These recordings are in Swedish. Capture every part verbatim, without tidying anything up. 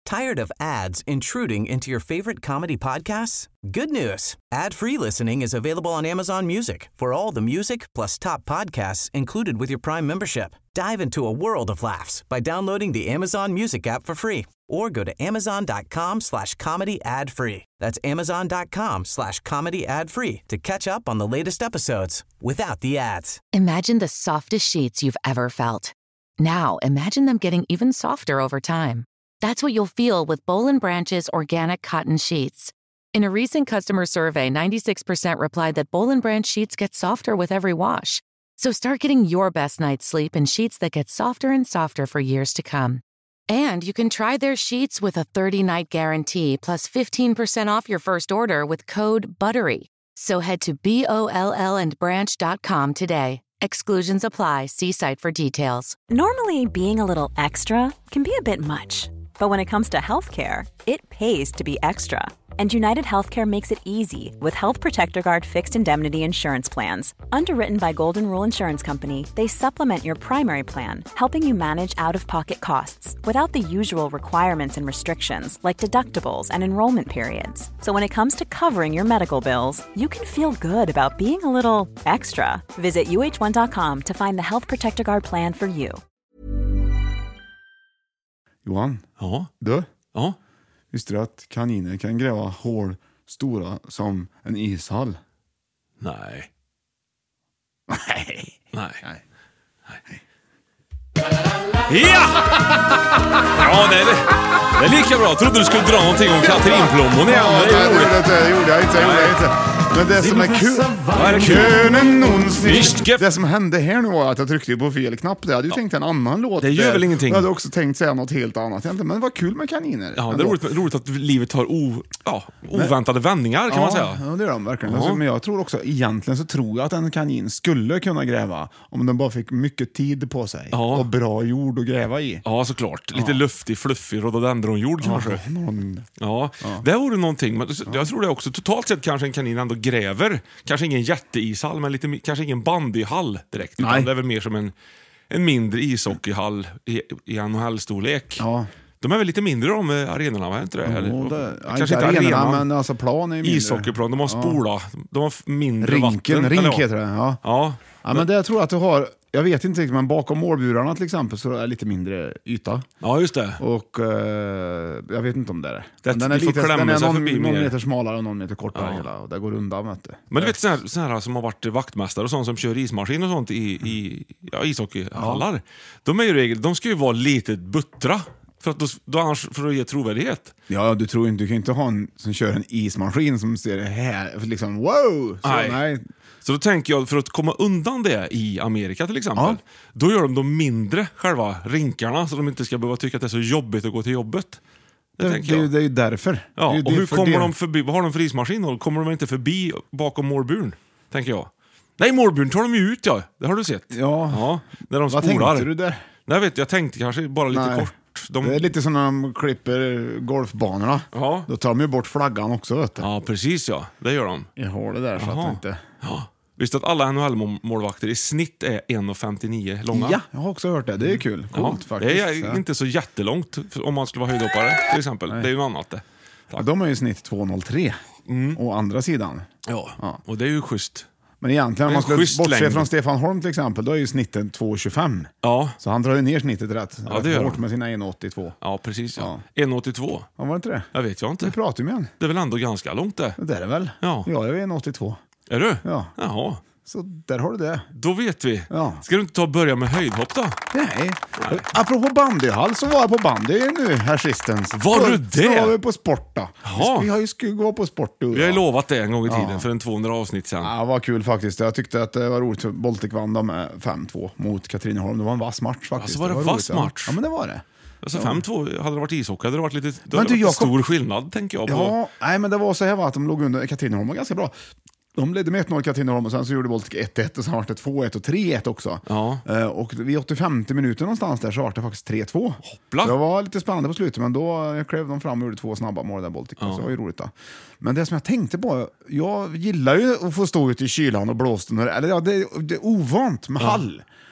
Tired of ads intruding into your favorite comedy podcasts? Good news. Ad-free listening is available on Amazon Music for all the music plus top podcasts included with your Prime membership. Dive into a world of laughs by downloading the Amazon Music app for free or go to amazon.com slash comedy ad free. That's amazon.com slash comedy ad free to catch up on the latest episodes without the ads. Imagine the softest sheets you've ever felt. Now imagine them getting even softer over time. That's what you'll feel with Boll and Branch's organic cotton sheets. In a recent customer survey, ninety-six percent replied that Boll and Branch sheets get softer with every wash. So start getting your best night's sleep in sheets that get softer and softer for years to come. And you can try their sheets with a thirty-night guarantee plus fifteen percent off your first order with code BUTTERY. So head to B O L L and branch dot com today. Exclusions apply. See site for details. Normally, being a little extra can be a bit much. But when it comes to healthcare, it pays to be extra. And United Healthcare makes it easy with Health Protector Guard fixed indemnity insurance plans. Underwritten by Golden Rule Insurance Company, they supplement your primary plan, helping you manage out-of-pocket costs without the usual requirements and restrictions like deductibles and enrollment periods. So when it comes to covering your medical bills, you can feel good about being a little extra. Visit U H one dot com to find the Health Protector Guard plan for you. Johan, ja. du? Ja. Visste du att kaniner kan gräva hål stora som en ishall? Nej. Nej. Nej. Nej. Nej. Ja! Ja, det är, det är lika bra. Jag trodde du skulle dra någonting om Katrinplommon igen. Ja, det, är nej, det, det, det gjorde jag inte. Det gjorde jag inte. Men det som är kul... Vad är det kul? Det som hände här nu var att jag tryckte på fel knapp. Jag hade ju ja. tänkt en annan låt. Det gör där. väl ingenting. Jag hade också tänkt säga något helt annat. Men det var kul med kaniner. Ja, det är roligt, roligt att livet har o, ja, oväntade men, vändningar kan ja, man säga. Ja, det är de verkligen. Ja. Alltså, men jag tror också, egentligen så tror jag att en kanin skulle kunna gräva om den bara fick mycket tid på sig. Ja. Och bra jord att gräva i. Ja, såklart. Lite ja. luftig, fluffig rhododendronjord kanske. Ja, någon... ja. ja. Det vore någonting. Men jag tror det också, totalt sett kanske en kanin ändå gräver. Kanske ingen jätteishall, men lite, kanske ingen bandyhall direkt. Utan det är väl mer som en, en mindre ishockeyhall i, i N H L-storlek. Ja. De är väl lite mindre de arenorna, var inte det? Ja, Eller? det Kanske inte arenorna, arenan, men alltså plan är mindre. Ishockeyplan, de har spola. Ja. De har mindre Rinken, vatten. rink eller, heter det, ja. Ja. Ja, men det jag tror att du har, jag vet inte riktigt, men bakom målburarna till exempel så är det lite mindre yta. Ja, just det. Och eh, jag vet inte om det är det. det den är, lite, den är någon, någon mer. meter smalare och någon meter kortare ja. hela, och det går undan, vet du. Men du vet sådana här, såna här som har varit vaktmästare och sånt som kör ismaskin och sånt i, i ja, ishockeyhallar. Ja. De är ju regel, de ska ju vara lite buttra. För att, då, då annars, för att ge trovärdighet. Ja, du tror inte, du kan inte ha en som kör en ismaskin som ser det här, liksom wow! Så, nej. nej. Så då tänker jag, för att komma undan det i Amerika till exempel, ja. Då gör de de mindre själva rinkarna så de inte ska behöva tycka att det är så jobbigt att gå till jobbet. Det, det, det, det är ju därför. Ja, det är och hur kommer det. de förbi, vad har de för ismaskin då? Kommer de inte förbi bakom målburen, tänker jag. Nej, målburen tar de ju ut, ja. Det har du sett. Ja, ja när de vad spolar. tänkte du där? Nej, jag vet, jag tänkte kanske bara lite nej. kort. De... Det är lite som när de klipper golfbanorna. Ja. Då tar de ju bort flaggan också, vet du. Ja, precis, ja. Det gör de. Jag har det där så Jaha. att inte... Ja. Visst att alla N H L-målvakter i snitt är en komma femtionio långa? Ja, jag har också hört det. Det är kul. Coolt, ja, faktiskt. Det är inte så jättelångt om man skulle vara höjdhoppare till exempel. Nej. Det är ju något annat det. Ja, de är ju snitt två komma noll tre. Mm. Å andra sidan. Ja. ja, och det är ju schysst. Men egentligen, om man skulle bortse längd. från Stefan Holm till exempel, då är ju snittet två komma tjugofem. Ja. Så han drar ju ner snittet rätt. Ja, det gör hårt han. med sina en komma åttiotvå. Ja, precis. Ja. Ja. en komma åttiotvå. Ja, var det inte det? Jag vet jag inte. Vi pratar ju med en. Det är väl ändå ganska långt det. Det är det väl? Ja. Ja, jag är en komma åttiotvå. Är du? Ja. Jaha. Så där har du det. Då vet vi. Ja. Ska du inte ta och börja med höjdhopp då? Nej. Nej. Apropå bandyhall så var jag på bandy nu här sistens. Var du det? Så var vi på sport då. Jaha. Vi har ju skulle gå på sport. Du, vi har ju lovat det en gång i tiden ja. för en tvåhundra avsnitt sen. Ja, det var kul faktiskt. Jag tyckte att det var roligt. Baltic vann med fem två mot Katrineholm. Det var en vass match faktiskt. Alltså var det, det var vass roligt, match? Ja, men det var det. Alltså ja. fem två, hade det varit ishockey hade det varit lite, det men du, varit jag stor kom... skillnad tänker jag på. Ja, nej men det var så här va, att de låg under. Katrineholm var ganska bra. De ledde med ett noll Katrineholm och sen så gjorde Baltic ett ett och sen var det två ett och tre ett också. Ja. Uh, och vid åttiofemte minuter någonstans där så var det faktiskt tre två. Hoppla. Så det var lite spännande på slutet, men då klev de fram och gjorde två snabba mål där Baltic. Ja. Så det var ju roligt då. Men det som jag tänkte på, jag gillar ju att få stå ute i kylan och blåsten. Eller ja, det, det är ovant med ja. hall.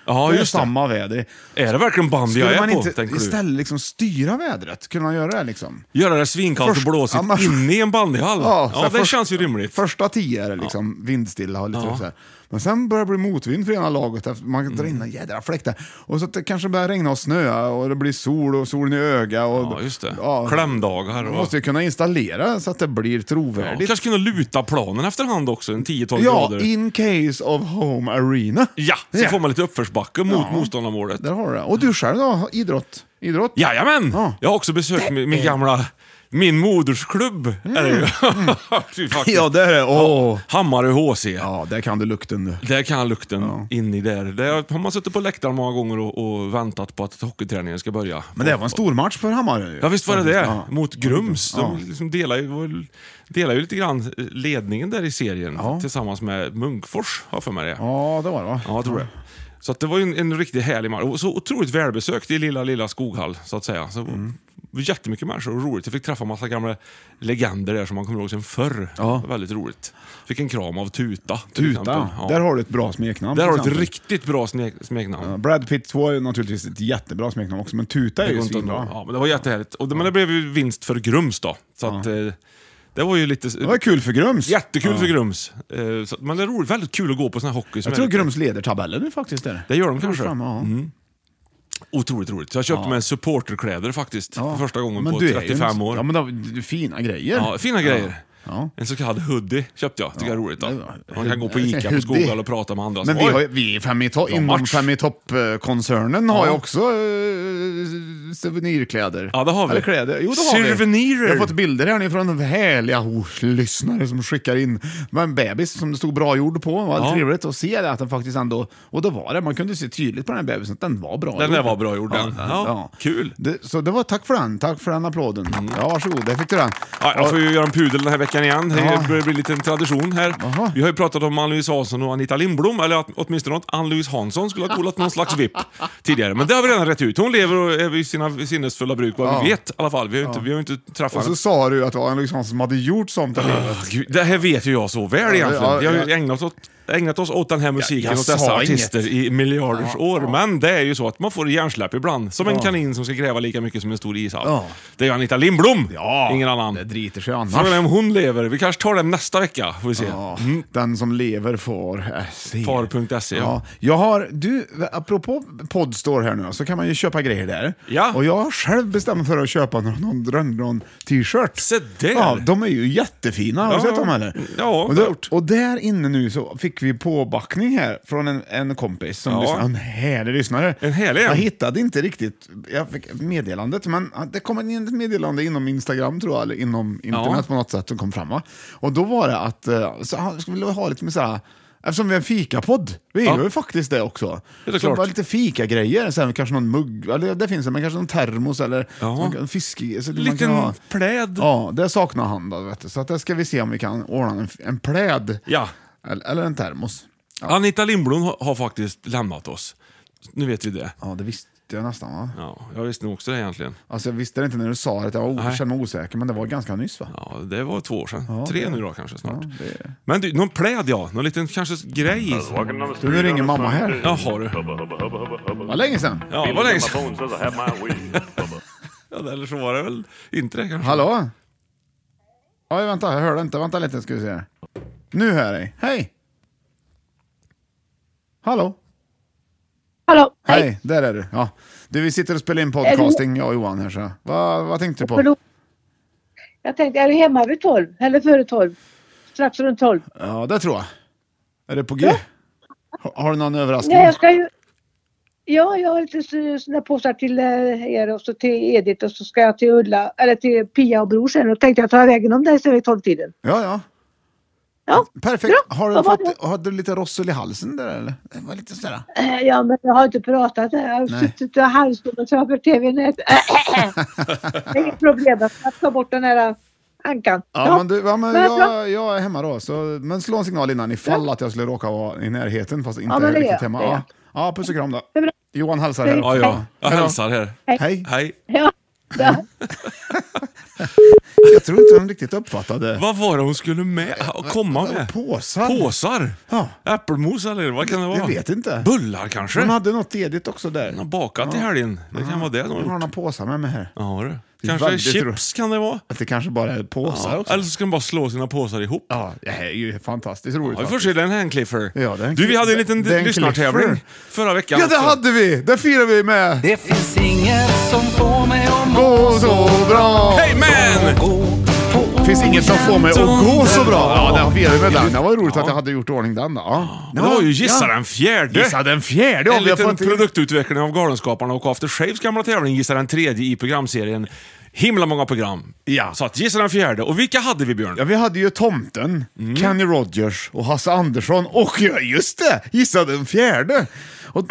Ja, det är just det. samma väder. Är det verkligen bandy jag Skulle är man på, inte tänker du? istället liksom styra vädret? Kunna göra det liksom? Göra det svinkallt Först- och blåsigt ja, men- inne i en bandyhall? Ja, så här det först- känns ju rimligt. Första tio är det liksom vindstilla och lite Ja. så här. Men sen börjar det bli motvind för ena laget. Efter man drar in en jädra fläkt där. Och så att det kanske börjar regna och snöa och det blir sol och solen i öga. Och, Ja, just det. Ja. Klämdagar. Man Och... måste ju kunna installera så att det blir Ja, trovärdigt. kanske kunna luta planen efterhand också, en tio tolv Ja, grader. in case of home arena. Ja, så Ja. får man lite uppförsbacke mot Ja. motståndarmålet. Där har du det. Och du själv då? Idrott? Idrott? Jajamän! Ja. Jag har också besökt min, min gamla... Min modersklubb är det ju. Faktiskt. Ja, det är det. Åh. Hammarö H C. Ja, där kan du lukten du. Där kan lukten in i där. Där har man suttit på läktaren många gånger och, och väntat på att hockeyträningen ska börja. Men det var en stor match för Hammarö ju. Ja, visst var det det. Ja. Mot Grums. De Ja. liksom delar, ju, delar ju lite grann ledningen där i serien. Ja. Tillsammans med Munkfors, har för mig det. Ja, det var det va? Ja, jag tror det. Så att det var ju en, en riktigt härlig match. Och så otroligt välbesökt i lilla, lilla Skoghall, så att säga. Så Mm. jättemycket människor och roligt. Jag fick träffa massa gamla legender där som man kommer ihåg sen förr. Ja. Det var väldigt roligt. Fick en kram av Tuta. till exempel. Tuta. Ja. Där har du ett bra smeknamn. Där till har du ett exempel. riktigt bra sne- smeknamn. Ja, Brad Pitt två är ju naturligtvis ett jättebra smeknamn också, men Tuta är Det ju går inte svinbra. att- ja, men det var jättehärligt. Och det, men det blev ju vinst för Grums då. Så att, eh, det var ju lite... Det var kul för Grums. Jättekul Ja. för Grums. Eh, så, men det är roligt, väldigt kul att gå på sån här hockey. Som Jag är tror lite- Grums leder tabellen nu faktiskt. Där. Det gör de kanske. Fram, ja. Otroligt roligt. Så jag köpte Ja. mig supporterkläder faktiskt. Ja. För första gången Men på du är ju trettiofem en- år. Ja, men då, du, fina grejer. Ja, fina grejer. Ja. En så kallad hoodie köpte jag. Tycker jag är roligt då. det var- Man kan gå på Ica på Hoodie. Skoghall och prata med andra. Men som, vi "Oj, har, ju- vi är fem i to- Bra inom match." Fem i topp-koncernen har Ja. ju också uh, souvenirkläder. Ja, det har vi. Eller kläder. Jo, det har vi. Souvenirer. Jag har fått bilder här nu från härliga oh, lyssnare som skickar in med en bebis som det stod bra gjord på. Det var Ja. trevligt att se det, att den faktiskt ändå... Och det var det, man kunde se tydligt på den här bebisen att den var bra Den gjord. där var bra gjord, den. Ja, Ja, kul. Det, så det var tack för den, tack för den applåden. Ja, varsågod, där fick du den. Ja, jag får ju göra en pudel den här veckan igen. Det Ja. börjar bli lite en tradition här. Jaha. Vi har ju pratat om Ann-Louise Hansson och Anita Lindblom, eller att åtminstone att Ann-Louise Hansson skulle ha kolat någon slags vipp tidigare. Men det har vi redan rätt ut. Hon lever och är vid sina sinnesfulla bruk, vad Ja. vi vet i alla fall. Vi har ju inte, vi har ju inte träffat Och så henne. sa du att det var en Louise som hade gjort sånt. Åh, Gud, det här vet ju jag så väl egentligen. ja, Vi har ju ja. ägnat oss åt, ägnat oss åt den här musiken, jag åt dessa sa artister inget. i miljarders år. Men det är ju så att man får hjärnsläpp ibland. Som en kanin som ska gräva lika mycket som en stor ishall. Ja. Det är ju Anita Lindblom, Ja, ingen annan. det driter sig annars. Frågan är om hon lever. Vi kanske tar den nästa vecka, får vi se. Ja, den som lever får äh, se. Far punkt se, ja. Ja, jag har, du, apropå Podstore här nu så kan man ju köpa grejer där. Ja. Och jag har själv bestämt för att köpa någon, någon, någon t-shirt. Se där. Ja, de är ju jättefina. Har du Ja. sett dem eller? Ja, och, det har jag då, gjort. och där inne nu så fick vi påbackning här från en, en kompis som Ja. lyssnar. En härlig lyssnare. En härlig en. Jag hittade inte riktigt, jag fick meddelandet, men det kom in ett meddelande inom Instagram tror jag, eller inom internet Ja. på något sätt som kom fram va? Och då var det att, eh, så han skulle vilja ha lite med såhär, eftersom vi är en fikapodd, vi är Ja. ju faktiskt det också. Det är så klart. bara lite fika-grejer, sen kanske någon mugg, eller det finns det, men kanske någon termos eller Ja. någon fisk. Så man Liten kan ha. pläd. Ja, det saknar han då, vet du. Så att det ska vi se om vi kan ordna en, en pläd Ja. eller, eller en termos. Anita Lindblom har, har faktiskt lämnat oss. Nu vet vi det. Ja, det visste jag nästan va? Ja, jag visste nog också det egentligen. Alltså jag visste det inte när du sa det, jag Nej. kände mig osäker, men det var ganska nyss va? Ja, det var två år sedan. Ja, Tre det- nu då kanske snart. Ja, det- Men du, någon pläd ja. Någon liten kanske grej. Du, nu ringer mamma här. Ja, har du. Vad länge sedan? Ja, det var länge sedan. Ja, eller så var det väl inte det kanske. Hallå? Ja, vänta, jag hörde inte. Vänta lite, ska vi se. Nu hör jag dig. Hej! Hallå? Hallå, hej. Hej, där är du. Ja. Du, vi sitter och spelar in podcasting, jag och Johan här. Så. Vad, vad tänkte du på? Förlåt. Jag tänkte, är du hemma vid tolv? Eller före tolv? Strax runt tolv? Ja, det tror jag. Är det på G? Har, har du någon överraskning? Nej, jag ska ju... Ja, jag har lite så- såna påsar till eh, er och så till Edith och så ska jag till Ulla, eller till Pia och Bror sen och tänkte jag ta vägen om dig sen vid tolvtiden. Ja, ja. Ja, Perfekt. bra. Har du, Vad var fått, har du lite rossel i halsen där eller? Det var lite sådär. Eh, ja, men jag har inte pratat. Jag har Nej. suttit och halvstummat framför tvn. Det är inget problem att ta bort den här ankan. Ja, men, du, ja, men Men bra. jag, jag är hemma då. Så, men slå en signal innan ifall att jag skulle råka vara i närheten fast inte Ja, men är det är riktigt jag, hemma. det är Ja. Ja, puss och kram då. Det är bra. Johan hälsar här. Ja, ja. Jag Hej då. hälsar här. Hej. Hej. Ja, ja. Jag tror inte de riktigt uppfattade. Vad var det hon skulle med? Komma med? Påsar. Påsar? Ja. Äppelmos eller vad kan det vara? Jag vet inte. Bullar kanske? Hon hade något edigt också där. Hon har bakat i helgen. Det kan vara det. Hon har några påsar med mig här. Ja, det. Det är Kanske chips roligt. kan det vara. Att det kanske bara är påsar Ja. också. Eller så ska de bara slå sina påsar ihop. Ja, det här är ju fantastiskt roligt. Ja, vi får se, det är en handcliffer. Ja, det är en du, vi hade en liten det är en lyssnartävling cliffer. förra veckan. Ja, det också. hade vi! Det firar vi med. Det finns inget som får mig att Gå så bra. Hej man! Det finns inget som får mig att gå så bra. Ja, det firar vi med den. Det var ju roligt att jag hade gjort ordning den då. Ja. Det var ju Gissa ja. den fjärde. Gissa den fjärde. En Vi har liten fått in- produktutveckling av Galenskaparna och After Shaves gamla tävling Gissa den tredje i programserien. Himla många program. Ja. Så att Gissa den fjärde. Och vilka hade vi, Björn? Ja, vi hade ju Tomten, Mm. Kenny Rogers och Hasse Andersson. Och ja, just det! Gissa den fjärde. Och,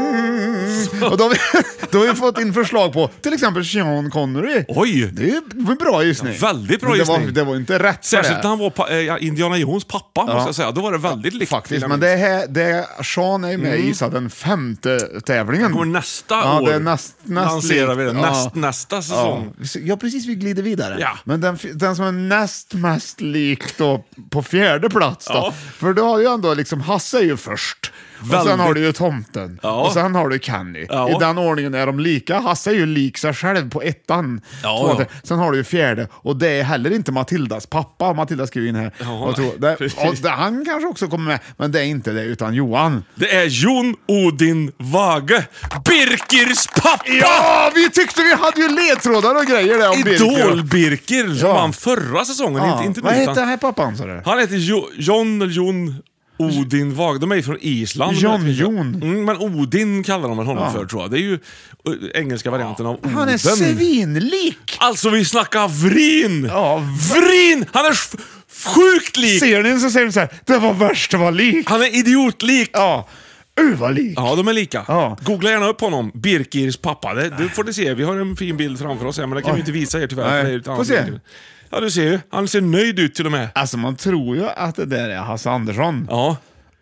mm, och då, har vi, då har vi fått in förslag på till exempel Sean Connery. Oj! Det är en bra gissning. Ja, väldigt bra Men det var, gissning. det var inte rätt för Särskilt det. när han var pa- äh, Indiana Jones pappa, Ja. måste jag säga. Då var det väldigt likt. Faktiskt, men det är, det är Sean är med i Gissa den femte tävlingen. kommer nästa ja, år. Det är näst, näst lanserar vi det. ja. Näst, nästa säsong. Ja. ja, precis, vi glider vidare. Ja. Men den, den som är näst mest lik då på fjärde plats då. Ja. För då har ju ändå liksom Hasse är ju först. Och sen Väldigt. har du ju Tomten. Ja. Och sen har du Kenny. Ja. I den ordningen är de lika. Hasse är ju lik sig själv på ettan. Ja, Två, ja. tre. Sen har du ju fjärde. Och det är heller inte Matildas pappa. Matilda skriver in här. Ja, och tror, det, precis. och det, han kanske också kommer med. Men det är inte det, utan Johan. Det är Jon Odin Vage. Birkirs pappa! Ja, vi tyckte vi hade ju ledtrådar och grejer där om Birker. Idol-Birkir som Ja. vann förra säsongen. Ja. Inte, inte Vad nu, heter utan- den här pappan, sa du? Han heter jo, John eller Jon Odin Vag. De är ju från Island. John Jon. Mm, men Odin kallar de väl honom Ja. för, tror jag. Det är ju uh, engelska varianten av Oden. Han är svinlik! Alltså, vi snackar vrin! Ja, Vrin! Han är f- sjukt lik! Ser ni så säger ni så här, det var värst att vara lik. Han är idiotlik! Ja, uh vad lik. Ja, de är lika. Ja. Googla gärna upp honom. Birkirs pappa. Det, det får ni se. Vi har en fin bild framför oss här, men det kan Oj. vi inte visa er tyvärr. Nej. för det är ett Får annat se. bild. Ja, du ser ju. Han ser nöjd ut till och med. Alltså man tror ju att det där är Hasse Andersson, Ja.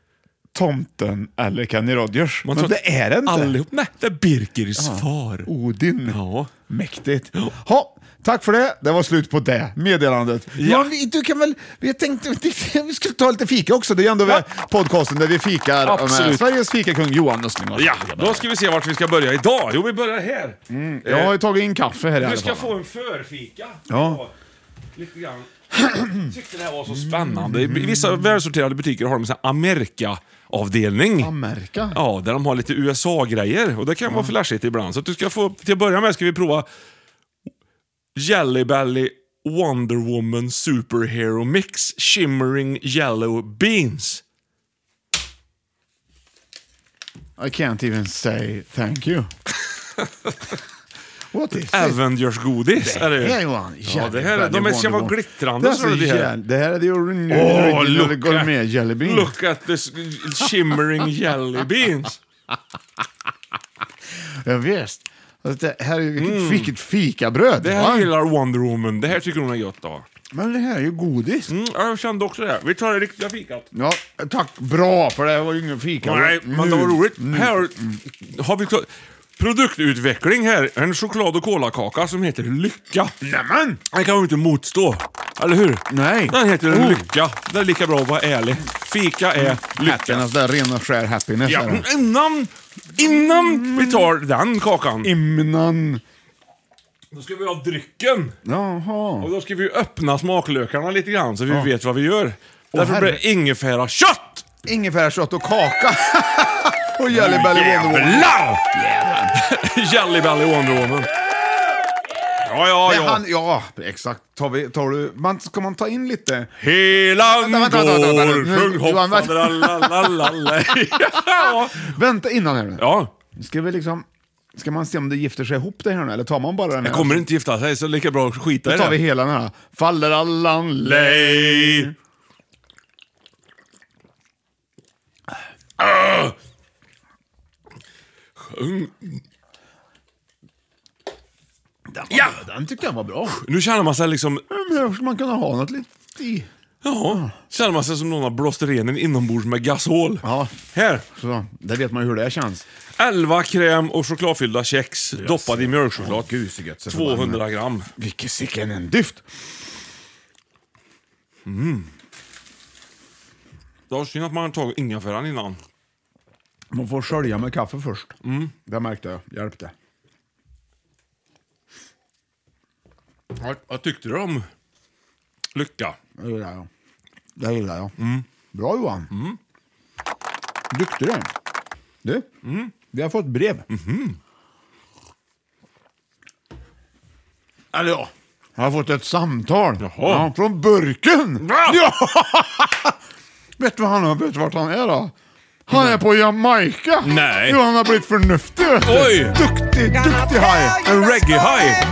Tomten eller Kenny Rogers. Man Men tror det är det inte. Allihop. Nej, det är Birkirs far. Odin. Ja. Mäktigt. Ha, tack för det. Det var slut på det meddelandet. Ja. Ja, vi, du kan väl, vi tänkte vi skulle ta lite fika också. Det är ändå ja. podcasten där vi fikar Absolut. med Sveriges fikakung Johan Östling. Ja, då ska vi se vart vi ska börja idag. Jo, vi börjar här. Mm. Jag har ju tagit in kaffe här i alla Du ska fall. få en förfika. Ja. Lite grann. Tyckte det här var så spännande. I vissa välsorterade butiker har de en Amerika-avdelning. Amerika? Ja, där de har lite U S A-grejer. Och det kan vara flashigt ibland. Så att du ska få, till att börja med ska vi prova Jelly Belly Wonder Woman Superhero Mix Shimmering Yellow Beans. I can't even say thank you. What is it? Avengers-godis är det. Det här, Johan. Ja, det här, de är, ska vara glittrande. Det, så är det är här. så det här är ju Åh, original look, gourmet jelly at, bean. look at this shimmering jelly beans. Ja, visst. Alltså, det här är ju vilket, vilket fikabröd. Mm. Det här va? gillar Wonder Woman. Det här tycker hon är gott av. Men det här är ju godis. Mm, jag kände också det. Vi tar det riktiga fikat. Ja, tack. Bra, för det var ju ingen fika. Nej, men det var roligt. Här har vi klar- produktutveckling här. En choklad- och kolakaka som heter Lycka. Nämen! Den kan man inte motstå. Eller hur? Nej. Den heter Oh. Lycka. Det är lika bra att vara ärlig. Fika är lycka. Happiness, det är ren och skär happiness. Ja, är men det. innan, innan vi tar den kakan, Imnan. då ska vi ha drycken. Jaha. Och då ska vi öppna smaklökarna lite grann så vi Ja. vet vad vi gör. Därför herre. blir det ingefära kött! Ingefärskött och kaka. Och Jelly Belly Wonder Woman. Jävlar! Jelly Belly Wonder Woman. Ja, ja, Det är ja. han, ja, exakt. Tar vi, tar du, man, ska man ta in lite? Helan Vänta, vänta, vänta, vänta, går, nu- sjung Johan, hoppa, vänta. dralalalala. Ja. Vänta innan här nu. Ja, Ska vi liksom... Ska man se om det gifter sig ihop det här nu, eller tar man bara den här? jag kommer inte gifta sig så lika bra att skita Då i tar vi det. hela den här. Faller allan Lej. Ah. Sjung. Den, var, Ja! den tycker jag var bra. Nu känner man sig liksom... Men här skulle man kunna ha något lite i. Ja, känner man sig som någon har blåst renen inombords med gasol. Ja. Här. Så, där vet man ju hur det känns. elva kräm och chokladfyllda kex doppade i mjölkchoklad. Gud, så gött. Så tvåhundra gram. Vilken sicken en dyft. Mm. Det var synd att man tagit ingefäran innan. Man får skölja med kaffe först. Mm. Det märkte jag. Hjälpte. Vad, vad tyckte du om Lycka? Det gillar jag. Det gillar jag. Mm. Bra Johan. Mm. Duktig du. Du, mm. vi har fått brev. Mm-hmm. Eller ja, jag har fått ett samtal. Jaha. Ja, från burken. Va? Ja! Vet du vad han har? Vet du vart han är då? Han är på Jamaica. Nej. Jo, han har blivit för nöftig. Oj. Duktig, duktig haj. En reggae-haj.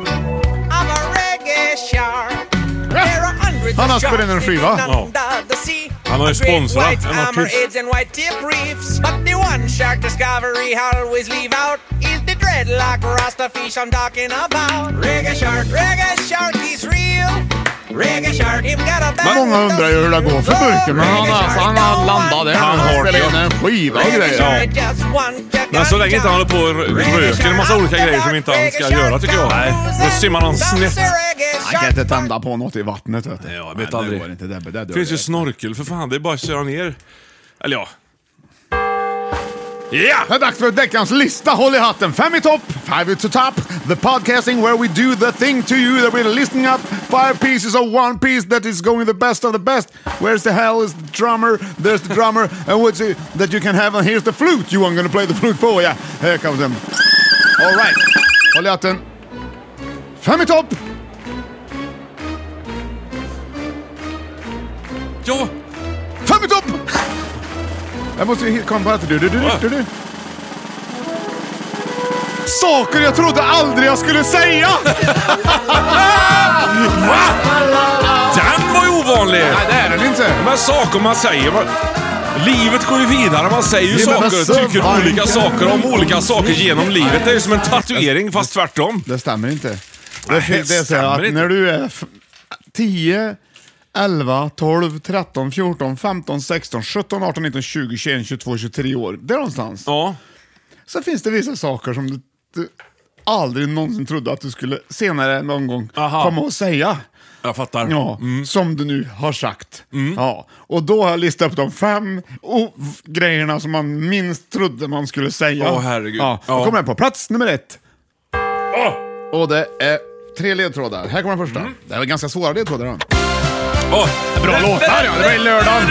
Han har spelat in en skiva. Ja. Han har ju sponsrat en artist. But the one shark discovery always leave out is the dreadlock rasta fish I'm talking about. Reggae shark, reggae shark, he's real. Reggae shark, him got a band. Många undrar ju hur det går för burken, men han har, han har landat där. Han har spelat in en skiva och grejer. Ja. Men så länge inte han håller på och röker en massa olika grejer som inte han ska göra, tycker jag. Nej. Då simmar han snett. Han kan inte tända på något i vattnet, vet du. Nej, jag vet Nej, aldrig. det går inte. Det, det, Det finns ju snorkel, för fan. Det är bara att köra ner. Eller ja. Ja! Det är dags för veckans lista. Håll i hatten. Fem i topp, five to top. The podcasting where we do the thing to you that we're listening up. Five pieces of one piece that is going the best of the best. Where's the hell is the drummer? There's the drummer. And what's it that you can have? And here's the flute. You are going to play the flute for. Yeah, here comes him. All right. Håll i hatten. Fem i topp. Ja! Fem i topp! Jag måste ju komma på att du, du, du, du, du. Saker jag trodde aldrig jag skulle säga! Va? Den var ju ovanlig! Nej, det är den inte. Men saker man säger... Man... Livet går ju vidare, man säger ju Det är saker bara och så tycker varmt. olika saker om olika saker genom livet. Det är ju som en tatuering, fast tvärtom. Det stämmer inte. Det, Nej, det är så här stämmer att inte. när du är f- tio, elva, tolv, tretton, fjorton, femton, sexton, sjutton, arton, nitton, tjugo, tjugoett, tjugotvå, tjugotre år. Där någonstans. Ja. Så finns det vissa saker som du, du aldrig någonsin trodde att du skulle senare någon gång Aha. komma och säga. Jag fattar. Ja, Mm. som du nu har sagt. Ja, och då har jag listat upp de fem o- grejerna som man minst trodde man skulle säga. Åh, herregud. Ja, då Ja. kommer jag på plats nummer ett. Åh! Och det är tre ledtrådar. Här kommer den första. Det är väl ganska svåra ledtrådar då. Åh! Bra låtar, ja. Det var i lördagen.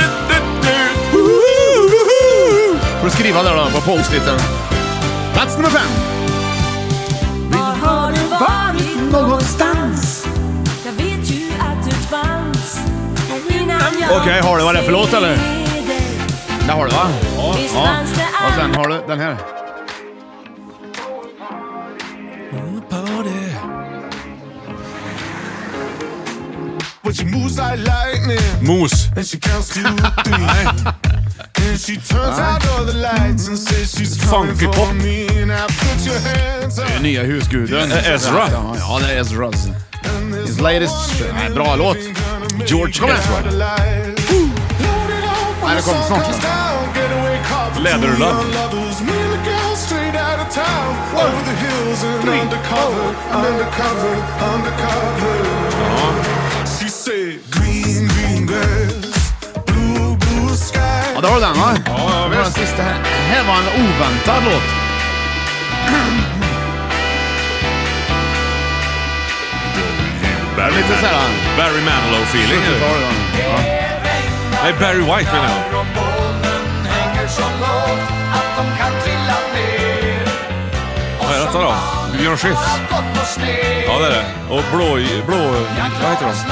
Får du skriva där då på post-iten. Plats nummer fem. Var har du varit någonstans? Jag vet ju att du fanns innan jag... Okej, har du vad det är för låt, eller? ser dig. Där har du, va? Ja. Visst ja. fanns det Och sen har du den här. But she moves like lightning, Mos. and she counts to three. And she turns out all the lights and says she's coming Funky for pop. me. Now put your hands up. Nya husguden. Ä- Ezra. Ja, ja, det är Ezras. His latest. Nej, bra låt. George Kom igen. Ezra. Nej, det kommer snart. Läderlöv. Ja, det var den, va? Ja, Det var den visst. sista här. Här var en oväntad låt. Barry, Lite såhär. Barry Manilow-feeling. Det var det, va? Ja. Nej, Barry White menar jag. Vad är detta då? Björn Skifs? Ja, det är det. Och blå... blå vad heter de?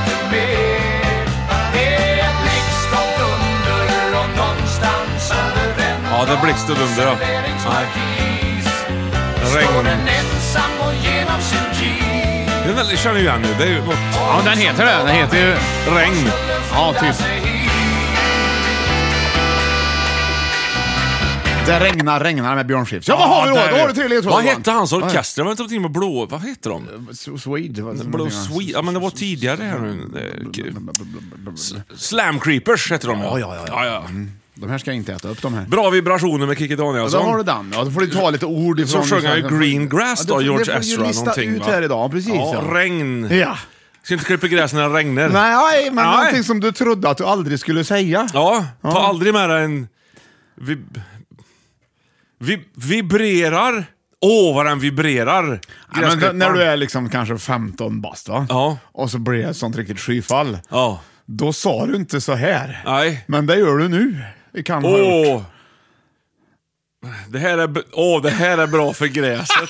Ja, det är blixt och dunder då. Nej. Regn. Den där känner jag igen nu. Det är ju något... Ja, den heter det. Den heter ju... Regn. Ja, typ. Det regnar, regnar med Björn Skifs. Ja, vad har vi då? där Då är har det. du tre ledtrådar. Vad hette hans orkester? Det var inte någonting med blå... Vad heter de? Swede. vad- Blå Sweet. Ja, men det var tidigare här nu. Det är kul. S- Slam Creepers heter de. Ja, ja, ja, ja, ja. De här ska jag inte äta upp, de här. Bra vibrationer med Kikki Ja, då har Danielsson. du den. Ja, då får du ta lite ord ifrån... Så sjöng han ju Green Grass Ja, då, det får- George det får du ju Ezra lista någonting, ut va? här idag, precis. Ja, Ja. regn. Ja. Ska inte klippa gräs när det regnar. Nej, men Nej. någonting som du trodde att du aldrig skulle säga. Ja, ta Ja. aldrig med dig en... Vib... Vib... Vibrerar. Åh, vad den vibrerar. Ja, men d- när du är liksom kanske femton bast, va? Ja. Och så blir det ett sånt riktigt skyfall. Ja. Då sa du inte så här. Nej. Men det gör du nu. Det kan ha gjort. Åh. Det här är b- Åh, det här är bra för gräset.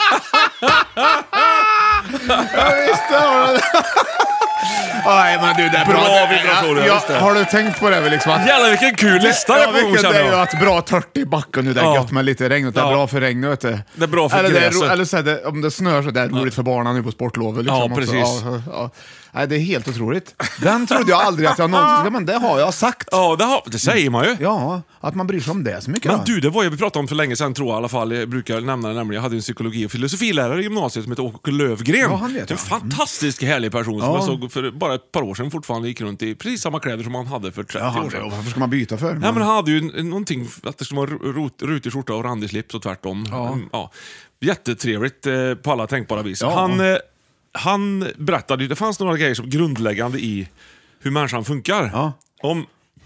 Ja, visst, det har du. Nej, men du, det är bra. Bra vibrationer, Ja, just det. har du tänkt på det liksom? Att Jävlar vilken kul lista ja, jag får vilket känna är ju jag. att bra tört i backen nu, det är Ja. gött med lite regn. Det är Ja. bra för regn, vet du. Det är bra för eller det är, gräset. ro- eller så är det, om det snör så det är roligt för barnen nu på sportlovet. Liksom, Ja, också. precis. Ja, ja. Nej, det är helt otroligt. Den trodde jag aldrig att jag någonsin skulle, men det har jag sagt. Ja, det, har, det säger man ju. Ja, att man bryr sig om det så mycket. Men då. du, det var ju vi pratade om för länge sedan, tror jag i alla fall. Jag brukar nämna det, nämligen jag hade en psykologi- och filosofilärare i gymnasiet som heter Åke Lövgren. Ja, han vet en jag. fantastisk härlig person som Ja. jag såg för bara ett par år sedan fortfarande gick runt i precis samma kläder som han hade för trettio Jaha, år sedan. varför ska man byta för? Ja, men han hade ju en- någonting att det skulle vara rut, rutig skjorta och randig slips och tvärtom. Ja. Ja. Jättetrevligt eh, på alla tänkbara vis. Ja. Han, eh, han berättade ju, det fanns några grejer som grundläggande i hur människan funkar. Ja. Om,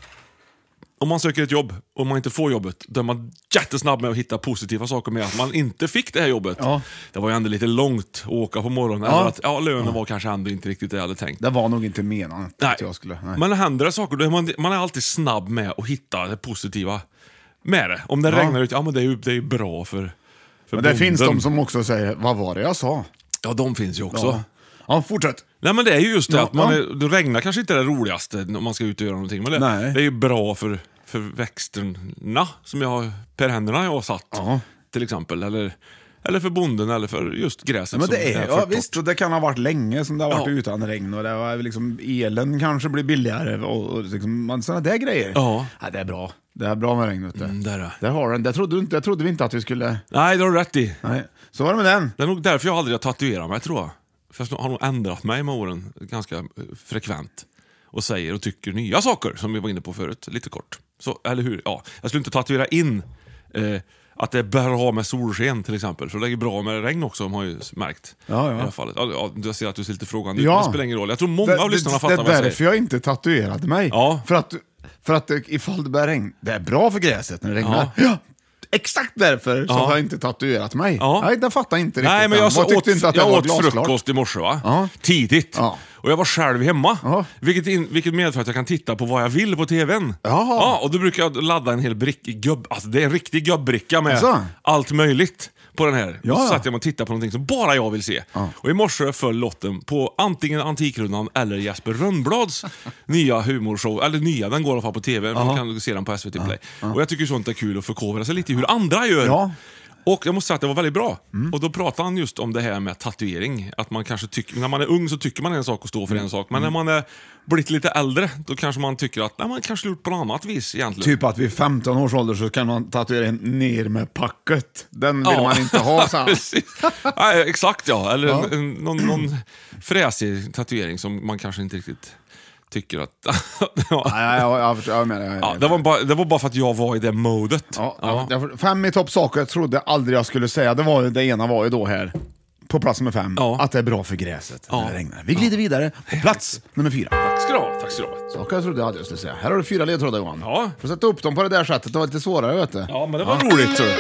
om man söker ett jobb och man inte får jobbet, då är man jättesnabb med att hitta positiva saker med att man inte fick det här jobbet. Ja. Det var ju ändå lite långt att åka på morgonen. Ja. Eller att ja, lönen var kanske ändå inte riktigt det jag hade tänkt. Det var nog inte menat Nej. att jag skulle... Nej. Men det händer saker, då är man, man är alltid snabb med att hitta det positiva med det. Om det Ja. regnar ut, ja men det är ju, det är ju bra för, för Men det bonden. finns de som också säger, vad var det jag sa? Ja, de finns ju också. Ja, ja fortsätt. Nej, men det är ju just det Ja, att man ja. är, det regnar kanske inte är det roligaste om man ska ut och göra någonting. Men det, Nej. det är ju bra för, för växterna som jag har, per händerna jag har satt. Ja. Till exempel. Eller, eller för bonden eller för just gräset. Men som det är, för ja, torrt. visst, och det kan ha varit länge som det har varit Ja. utan regn och det var liksom, elen kanske blir billigare och, och liksom, man- sådana där grejer. Ja. Ja, det är bra. Det är bra med regn, vet du. Mm, där är det. Där har den. Det trodde, du inte, det trodde vi inte att vi skulle... Nej, det har du rätt i. Nej. Så var det med den. Det är nog därför jag aldrig har tatuerat mig, tror jag. För jag har nog ändrat mig med åren ganska eh, frekvent. Och säger och tycker nya saker, som vi var inne på förut, lite kort. Så, eller hur? Ja, jag skulle inte tatuera in eh, att det är bra med solsken till exempel. För det är bra med regn också, har man ju märkt. Ja, ja. I alla fall. Ja, ja, jag ser att du ser lite frågande ut, Ja. men det spelar ingen roll. Jag tror många det, av lyssnarna det, fattar det vad är jag därför säger. jag inte tatuerade mig. Ja. För att, för att det- ifall det börjar regn, det är bra för gräset när det regnar. Ja. Ja. Exakt därför så Ja. har jag inte tatuerat mig. Ja. Nej, det fattar inte riktigt. Nej, men jag, jag så tyckte åt, inte att det jag var åt glasklart. frukost i morse, va? Ja. Tidigt. Ja. Och jag var själv hemma. Ja. Vilket, in, vilket medför att jag kan titta på vad jag vill på tvn. Jaha. Ja, och då brukar jag ladda en hel brick, gubb, alltså det är en riktig gubbricka med Alltså. allt möjligt på den här. Ja, Så ja. satt jag och tittade på någonting som bara jag vill se. Ja. Och i morse föll lotten på antingen Antikrundan eller Jesper Rönnblads nya humorshow. Eller nya, den går i alla fall på tv. Man kan se den på S V T Play. Och jag tycker sånt är kul att förkovra sig lite i hur andra gör. Ja. Och jag måste säga att det var väldigt bra. Och då pratade han just om det här med tatuering. Att man kanske tycker, när man är ung så tycker man en sak och står för en sak. Men när man är blivit lite äldre, då kanske man tycker att nej, man kanske gjort på något annat vis egentligen. Typ att vid femton års ålder så kan man tatuera in ner med packet. Den vill Ja. man inte ha, så. Precis. Nej, exakt ja. Eller Ja. En, en, någon, någon fräsig tatuering som man kanske inte riktigt tycker att... ja. Nej, jag, jag, jag, jag menar, jag, Ja, det, var bara, det var bara för att jag var i det modet. Ja, Ja. jag- Fem i topp saker jag trodde aldrig jag skulle säga. Det, var, ju- det ena var ju då här, på plats nummer fem, Ja. att det är bra för gräset Ja. när det regnar. Vi glider vidare på plats nummer fyra. Tack ska du ha. Tack ska du ha. Saker jag trodde jag aldrig skulle säga. Här har du fyra ledtrådar, Johan. Ja. Får sätta upp dem på det där sättet, det var lite svårare, vet du. Ja, men det var roligt, tror du.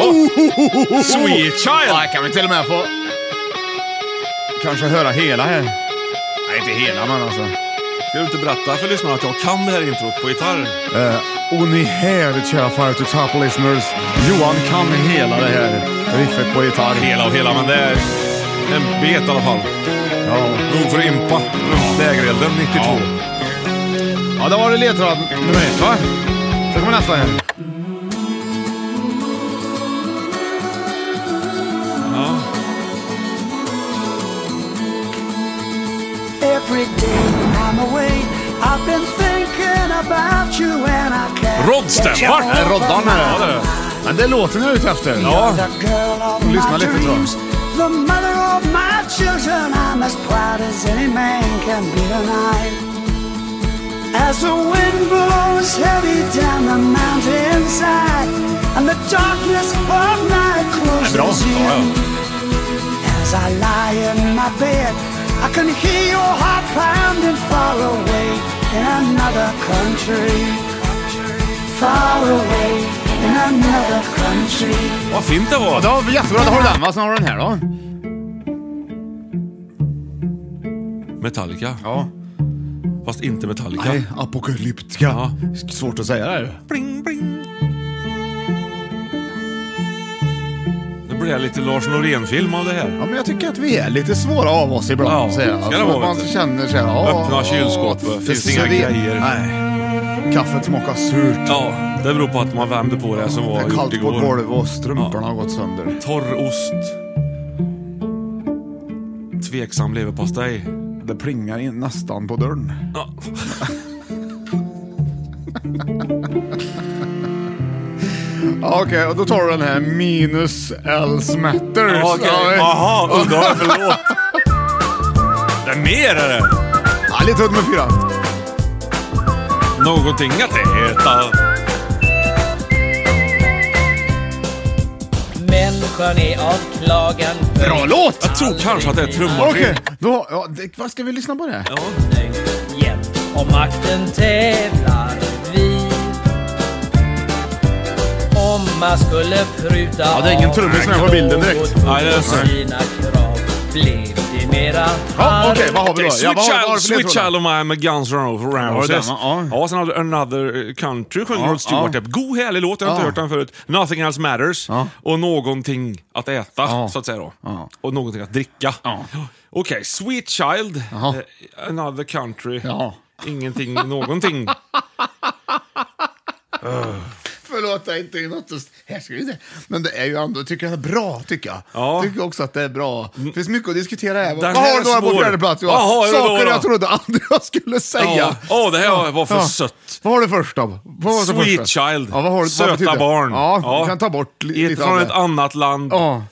Oh. Sweet child! Ja, kan vi till och med få kanske höra hela här. Nej, inte hela, men alltså. Ska du inte berätta för lyssnarna att jag kan det här introt på gitarr? Uh, och ni här, kära Fire to Top listeners. Johan kan hela det här riffet på gitarr. Hela och hela, men det är en bet i alla fall. Ja. Nog för att impa runt lägerelden nittiotvå. Ja, det var det ledtråd nummer ett, va? Så kommer nästa här. Ja. Every day I'm away, I've been thinking about you and I can't Rodsten, get you va? Är Roddan här? Ja, det är det. Men det är låten jag är ute efter. Ja. The girl of Lyssna my lite, tror jag. dreams, the mother of my children. I'm as proud as any man can be tonight. As the wind blows heavy down the mountainside and the darkness of night Det är bra. closes Ja, in. ja. As I lie in my bed, I can hear your heart pounding far away in another country. Far away in another country. Vad fint det var. Ja, det var jättebra. Då har du den, va? Sen har du den här då. Metallica. Ja. Fast inte Metallica. Nej, apokalyptika. Ja. Svårt att säga det här. Bling, bling. Nu blir jag lite Lars Norén-film av det här. Ja, men jag tycker att vi är lite svåra av oss ibland. Ja, så jag. ska det Så vara, man vet du. känner sig... Ja, Öppna kylskåp, ja, finns det inga server- grejer. Nej. Kaffet smakar surt. Ja, det beror på att man värmde på det som Det var är gjort kallt på igår. golvet och strumporna har gått sönder. Torr ost. Tveksam leverpastej. Det plingar in nästan på dörren. Ja. Ja, okej, och då tar du den här minus L Smatters. Ja, okej. Jaha, undrar förlåt. Det är mer är det. Ja, lite ut med fyra. Någonting att äta. Människan är avklagan. Bra låt! Jag tror kanske att det är trummaskin. Okej, då, ja, det, vad ska vi lyssna på det? Ja. Jämt om makten tävlar vi. Om man skulle pruta Ja, det är ingen trummis med på bilden direkt. Nej, det är så. sina krav blev det mera. Ja, okej, vad har vi då? Sweet, Ja, vad har- vad har child, du för Sweet ledtrådar? Child of Mine med Guns N' Roses. Ja, ja. Ja, sen har du Another Country, sjunger Ja, Rod Stewart. ja. God härlig låt, jag har inte Ja. hört den förut. Nothing Else Matters. Ja. Och någonting att äta, Ja. så att säga då. Ja. Och någonting att dricka. Ja. Okej, Sweet Child, Jaha. eh, Another Country, Ja. ingenting, någonting. Förlåt, det är inte något just här ska vi se. Men det är ju ändå, tycker jag är bra, tycker jag. Ja. Tycker också att det är bra. Det finns mycket att diskutera här. Vad Den har här du då är här på svår. fjärde plats? Vad har du då Saker då? jag trodde aldrig jag skulle säga. Ja. Åh, det här var för Ja. sött. Vad har du först då? Vad var det Sweet första? Child, Ja, vad har du, söta vad betyder det? barn. Ja, Ja. du kan ta bort li- I ett, lite från av ett det. annat land. Ja,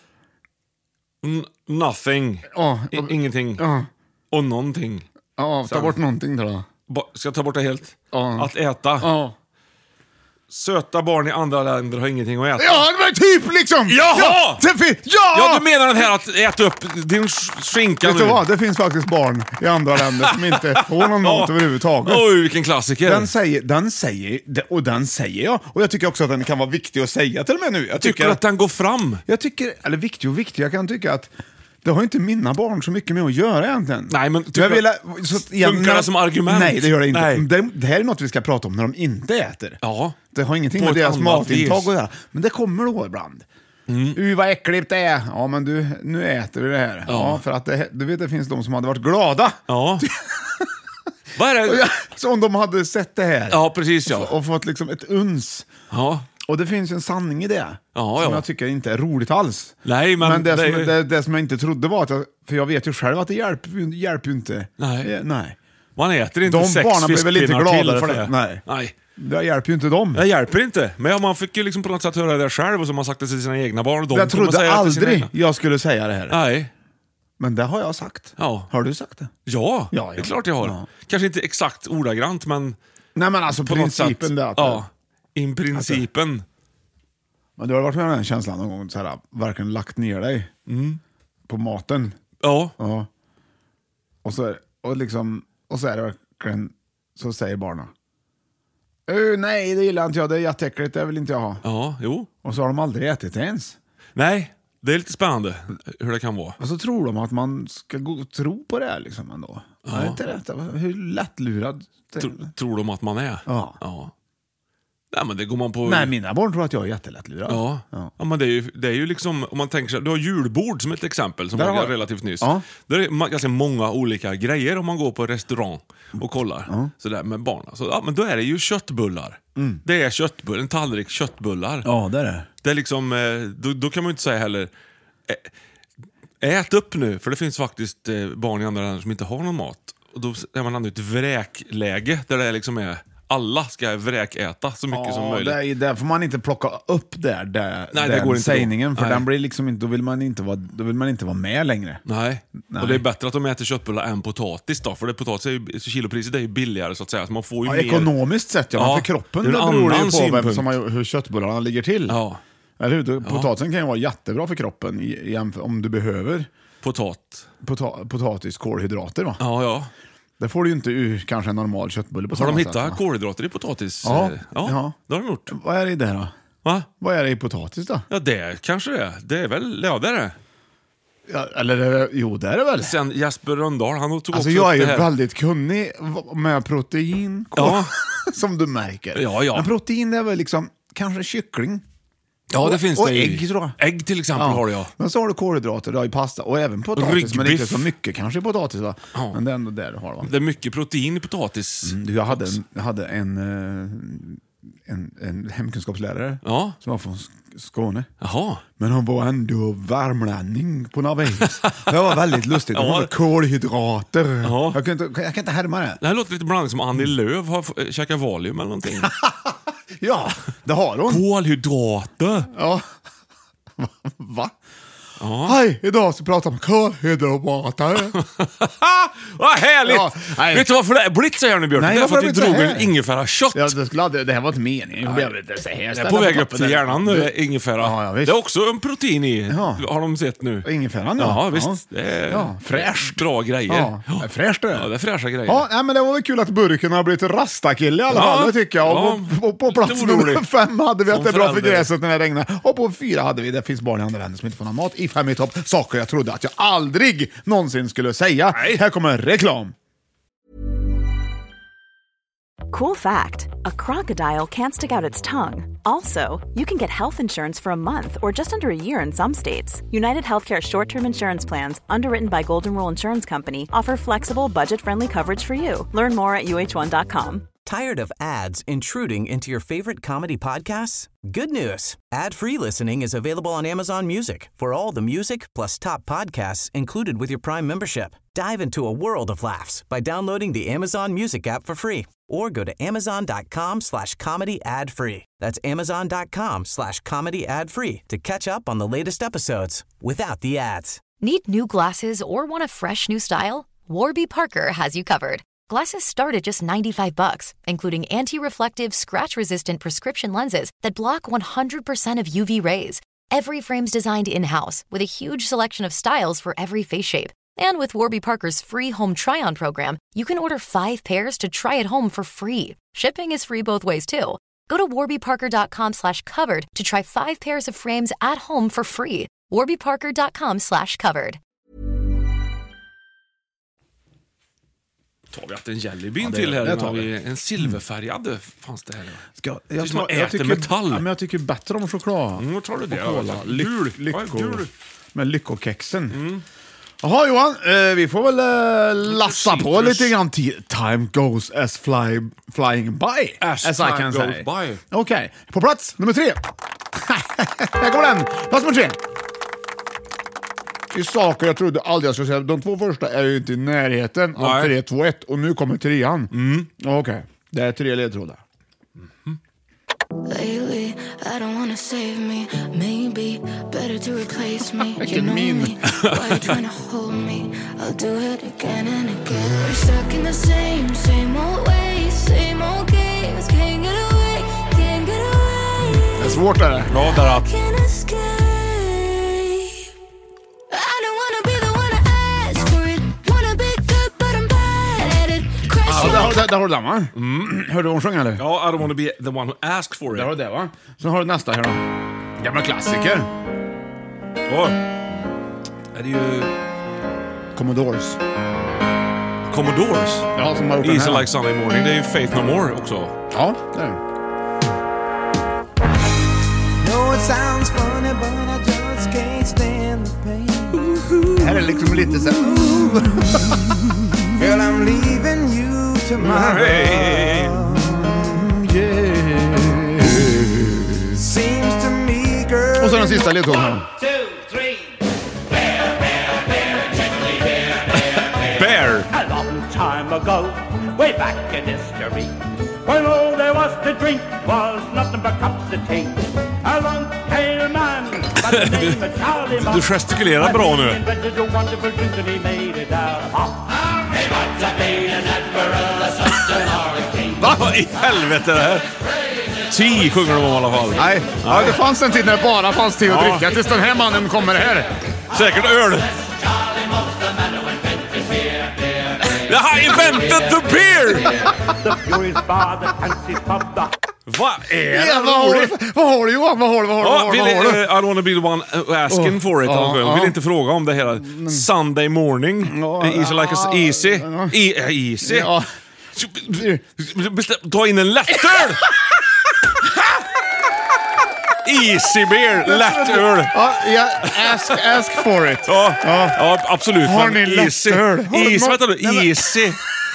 N- nothing. ja, I- ingenting. ja, Och någonting. ja, ta bort någonting då. Ba- ska jag ta bort det helt? Ja. Att äta. Ja. Söta barn i andra länder har ingenting att äta. Ja, men typ liksom! Jaha! Ja, det fin- ja! Ja, du menar den här att äta upp din sk- skinka Vet nu? du vad? Det finns faktiskt barn i andra länder som inte får någon mat Ja. överhuvudtaget. Oj, vilken klassiker. Den säger, den säger, och den säger jag. Och jag tycker också att den kan vara viktig att säga till och med nu. Jag Tycker du att den går fram? Jag tycker, eller viktig och viktig, jag kan tycka att det har inte mina barn så mycket med att göra egentligen. Nej, men tycker jag du vill, att- så, att- igen, Funkar det som argument? Nej, det gör det inte. Nej. Det, det här är något vi ska prata om när de inte äter. Ja. Det har ingenting På med ett deras annat matintag vis. att göra. Men det kommer då ibland. Mm. Uh, vad äckligt det är. Ja, men du, nu äter vi det här. Ja, Ja. för att det, du vet, det finns de som hade varit glada. Ja. Vad är Och det? jag- Så om de hade sett det här. Ja, precis ja. Och fått liksom ett uns. Ja. Och det finns en sanning i det. Ja, som ja. jag tycker inte är roligt alls. Nej, men det, det som, är- det, det som jag inte trodde var att jag, för jag vet ju själv att det hjälper, ju- hjälper ju inte. Nej. Eh, nej. Man äter inte De sex barnen blir väl inte fiskpinnar till gladare för för- det. nej. Nej. Det hjälper ju inte dem. Det hjälper inte. Men ja, man fick ju liksom på något sätt höra det själv och så har man sagt det till sina egna barn. Och de jag kommer trodde säga det till sina aldrig egna. jag skulle säga det här. Nej. Men det har jag sagt. Ja. Har du sagt det? Ja, Ja, ja. det är klart jag har. Ja. Kanske inte exakt ordagrant, men Nej, men alltså på något sätt. principen där. Att Ja, i principen. Men du har varit med om den känslan någon gång, så här, verkligen lagt ner dig på maten. Ja. Ja. Och så, är- och liksom, och så är det verkligen, så säger barnen. Uh, nej, det gillar inte jag, det är jätteäckligt, det vill inte jag ha. Ja, jo. Och så har de aldrig ätit det ens. Nej, det är lite spännande hur det kan vara. Och så tror de att man ska gå och tro på det här liksom ändå. Ja. Är inte rätt? Hur lättlurad? Tro, tror de att man är? Ja. Ja. Nej, men det går man på... Nej, mina barn tror att jag är jättelättlurad. Ja. Ja. Ja, men det är, ju, det är ju liksom, om man tänker sig, du har julbord som ett exempel som Där var har- relativt nyss. Ja. Där är ma- ganska många olika grejer om man går på restaurang och kollar. Sådär med barnen. Så, ja, men då är det ju köttbullar. Det är köttbullar, en tallrik köttbullar. Ja, det är det. Det är liksom, eh, då, då kan man ju inte säga heller, ä- ät upp nu, för det finns faktiskt eh, barn i andra länder som inte har någon mat. Och då är man ändå i ett vräkläge där det liksom är, alla ska vräkäta så mycket som möjligt. Ja, där får man inte plocka upp där, där Nej, det den går inte då. sägningen, för Nej. den blir liksom inte, då vill man inte vara, då vill man inte vara med längre. Nej. Nej. Och det är bättre att de äter köttbullar än potatis då, för det potatis är ju, så kilopriset är ju billigare så att säga, så man får ju Ja, mer... ekonomiskt sett, ja, Ja, men för kroppen det är en det beror det ju annan på vem synpunkt. som har, hur köttbullarna ligger till. Ja. Eller hur? Potatisen kan ju vara jättebra för kroppen i, i, jämför- om du behöver Potat. Pota- potatis, kolhydrater va? Ja, ja. Det får du ju inte ur kanske en normal köttbulle på Har de samma hittat sätt, kolhydrater i potatis? Ja. ja. Ja. Det har de gjort. Vad är det i det då? Va? Vad är det i potatis då? Ja, det kanske det är. Det är väl, ja det är det. Ja, eller jo, det är det väl. Sen Jesper Rönndahl, han tog Alltså också jag är ju det här. väldigt kunnig med protein. Ja. Som du märker. Ja, ja. Men protein är väl liksom kanske kyckling. Ja, det och, finns och det i. ägg tror jag. Ägg till exempel Ja. har du, ja. Men så har du kolhydrater, du har ju pasta och även potatis. Ryggbiff. Men inte så mycket kanske i potatis va? Ja. Men det är ändå där du har va? Det är mycket protein i potatis. Mm, du, jag hade en, jag hade en, eh, en, en hemkunskapslärare Ja. som var från Sk- Skåne. Jaha. Men hon var ändå värmlänning på något vis. Det var väldigt lustigt. Hon Ja. hade kolhydrater. Ja. Jag, kan inte, jag kan inte härma det. Det här låter lite blandning som Annie Lööf har f- käkat Valium eller någonting. Ja, det har hon. Kolhydrater. Ja. Va? Ja. Hej, idag ska vi prata om kolhydrater. Vad härligt! Ja, nej. Vet du varför det är blivit så här nu, Björn? Nej, Det är för att varför vi har det drog blivit så en här? ingefära-shot. Ja, det, skulle, det här var inte meningen. Jag blev lite så här. Det är på väg upp till hjärnan nu, det är ingefära. Ja, ja, visst. Det är också en protein i, Ja. har de sett nu. Ingefäran, ja. ja. Ja, visst. Ja. Det är Ja, fräscht. bra grejer. Ja, det är fräscht det. Ja, det är fräscha grejer. Ja, nej, men det var väl kul att burken har blivit rastakille i alla Ja. fall, det tycker jag. Och Ja. på, på, på plats Lite nummer orolig. fem hade vi att Som det är bra för förälder. gräset när det regnar. Och på fyra hade vi det finns barn i andra länder som inte får någon mat. I fem i topp, saker jag trodde att jag aldrig någonsin skulle säga. Nej. Här kommer reklam. Cool fact, a crocodile can't stick out its tongue. Also, you can get health insurance for a month or just under a year in some states. United Healthcare short-term insurance plans, underwritten by Golden Rule Insurance Company, offer flexible, budget-friendly coverage for you. Learn more at U H one dot com. Tired of ads intruding into your favorite comedy podcasts? Good news. Ad-free listening is available on Amazon Music for all the music plus top podcasts included with your Prime membership. Dive into a world of laughs by downloading the Amazon Music app for free or go to amazon.com slash comedy ad free. That's amazon.com slash comedy ad free to catch up on the latest episodes without the ads. Need new glasses or want a fresh new style? Warby Parker has you covered. Glasses start at just ninety-five bucks, including anti-reflective, scratch-resistant prescription lenses that block one hundred percent of U V rays. Every frame's designed in-house with a huge selection of styles for every face shape. And with Warby Parker's free home try-on program, you can order five pairs to try at home for free. Shipping is free both ways, too. Go to warbyparker.com slash covered to try five pairs of frames at home for free. warbyparker.com slash covered. Tar vi att en jellybean Ja, det- till här? det tar Har vi. vi en silverfärgad fanns det här. Ska, Det är jag, som tar, att jag, äta tycker, metall. ja, men jag tycker bättre om choklad. Mm, vad tar du det? Och cola. Ja, Lyck, gul. lycko, Ja, gul. med lyckokexen. Jaha Johan, eh, vi får väl eh, lassa på citrus. lite grann. Ti- Time goes as fly, flying by. As I time can goes say. by. Okej, på plats nummer tre. Här kommer den. Plats nummer tre. I saker jag trodde aldrig jag skulle säga. De två första är ju inte i närheten av Nej. tre, två, ett. Och nu kommer trean. Mm. Okej, det är tre ledtrådar. Lately, I don't wanna save me. Maybe better to replace me. You Vilken know min. me. Why you trying to hold me? I'll do it again and again. We're stuck in the same, same old ways, same old games. Can't get away, can't get away. Det är svårt är det. Ja, där att. Can't escape. I don't wanna be the one to ask for it. Wanna be good, but I'm bad at it. Ja, där, har- där, där har du den va? Hörde du hon sjöng eller? Ja, I don't want to be the one who asked for Där har it. du det va? Så har du nästa här då. Gamla klassiker. Ja. Är det ju Commodores. Commodores? Ja, som har gjort den Easy här. Like Sunday Morning. Det är ju Faith No More också. Ja, det är det. No, it sounds funny, but I just can't stand the pain. Det här är liksom lite så här. Girl, I'm leaving you tomorrow. Hey. Yeah. Seems to me, girl. Och så den sista ledtråden här. Bear. A long time ago, way back in history, when all there was to drink was nothing but cups of tea. A long-tailed man by the name of Charlie Musk. Du gestikulerar bra nu. He invented a wonderful drink and he made it out of hop. He might have been an admiral, a sultan or a king. Vad i helvete är det här? Te sjunger de om i alla fall. Nej, ja, det fanns en tid när det bara fanns te att Ja. dricka tills den här mannen kommer här. Säkert öl. I invented the beer! The furious bar that fancies pub the... Vad är det? Ja, vad, har du, vad har du Johan? Vad har du? Vad har du? Ja, Vad har du? vill, Vad har du? uh, I don't wanna be the one asking Oh, for it. ja, Jag vill ja. inte fråga om det hela. Sunday morning. Ja, Easy like a, easy. ja. E- uh, easy. Ja. Bestäm, ta in en lättöl! Easy beer, lättöl. Ja, ja, ask, ask for it. Ja, ja. ja absolut. Har men ni easy. lättöl? Har du Easy, nå- vänta nu. Nej, men- Easy.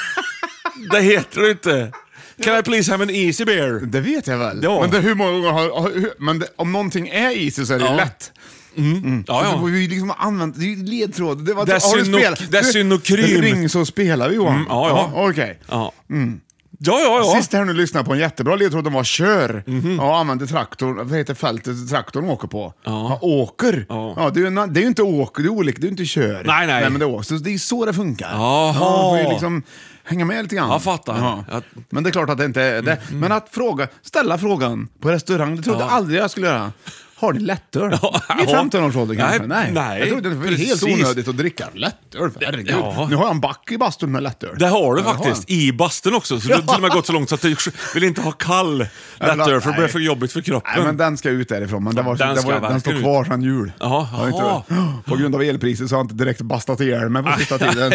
Det heter det inte. Can I please have an easy beer? Det vet jag väl. Ja. Men, det, hur många gånger har, har, hur, men det, om någonting är easy så är det Ja. lätt. Mm. Ja, Och ja. det var ju liksom använt, det är ju ledtråd. Det, var, Det är har du syno- spelat? det är Du- synokrym. Ring så spelar vi Johan. Mm, ja, ja. ja Okej. Ja. Ja, ja, ja. Sist här nu lyssnade på en jättebra ledtråd, de var kör. Mhm. Ja, använde traktorn, vad heter fältet traktorn åker på? Ja. Ja, åker. Ja. Ja, det, är ju, en- det är ju inte åker, det är olika, det är ju inte kör. Nej, nej. men det är åker. Så det är så det funkar. Jaha. Ja, man får ju liksom hänga med lite grann. Jag fattar. Ja. Jag- Men det är klart att det inte är det. Men att fråga, ställa frågan på restaurang, det trodde jag aldrig jag skulle göra. Har ni lättöl? Ja, I femton-årsåldern kanske? Nej, nej, Jag trodde det var helt precis. onödigt att dricka lättöl. Herregud. Ja. Nu har jag en back i bastun med lättöl. Det har du Ja, det faktiskt. jag. I bastun också. Så du har till och med gått så långt så att du vill inte ha kall lättöl för det blir Nej. för jobbigt för kroppen. Nej, men den ska ut därifrån. Men den, var, Den den, ska var, den verkligen står ut. kvar sedan jul. Jaha, Jag har inte, jaha. på grund av elpriset så har jag inte direkt bastat ihjäl mig på sista tiden.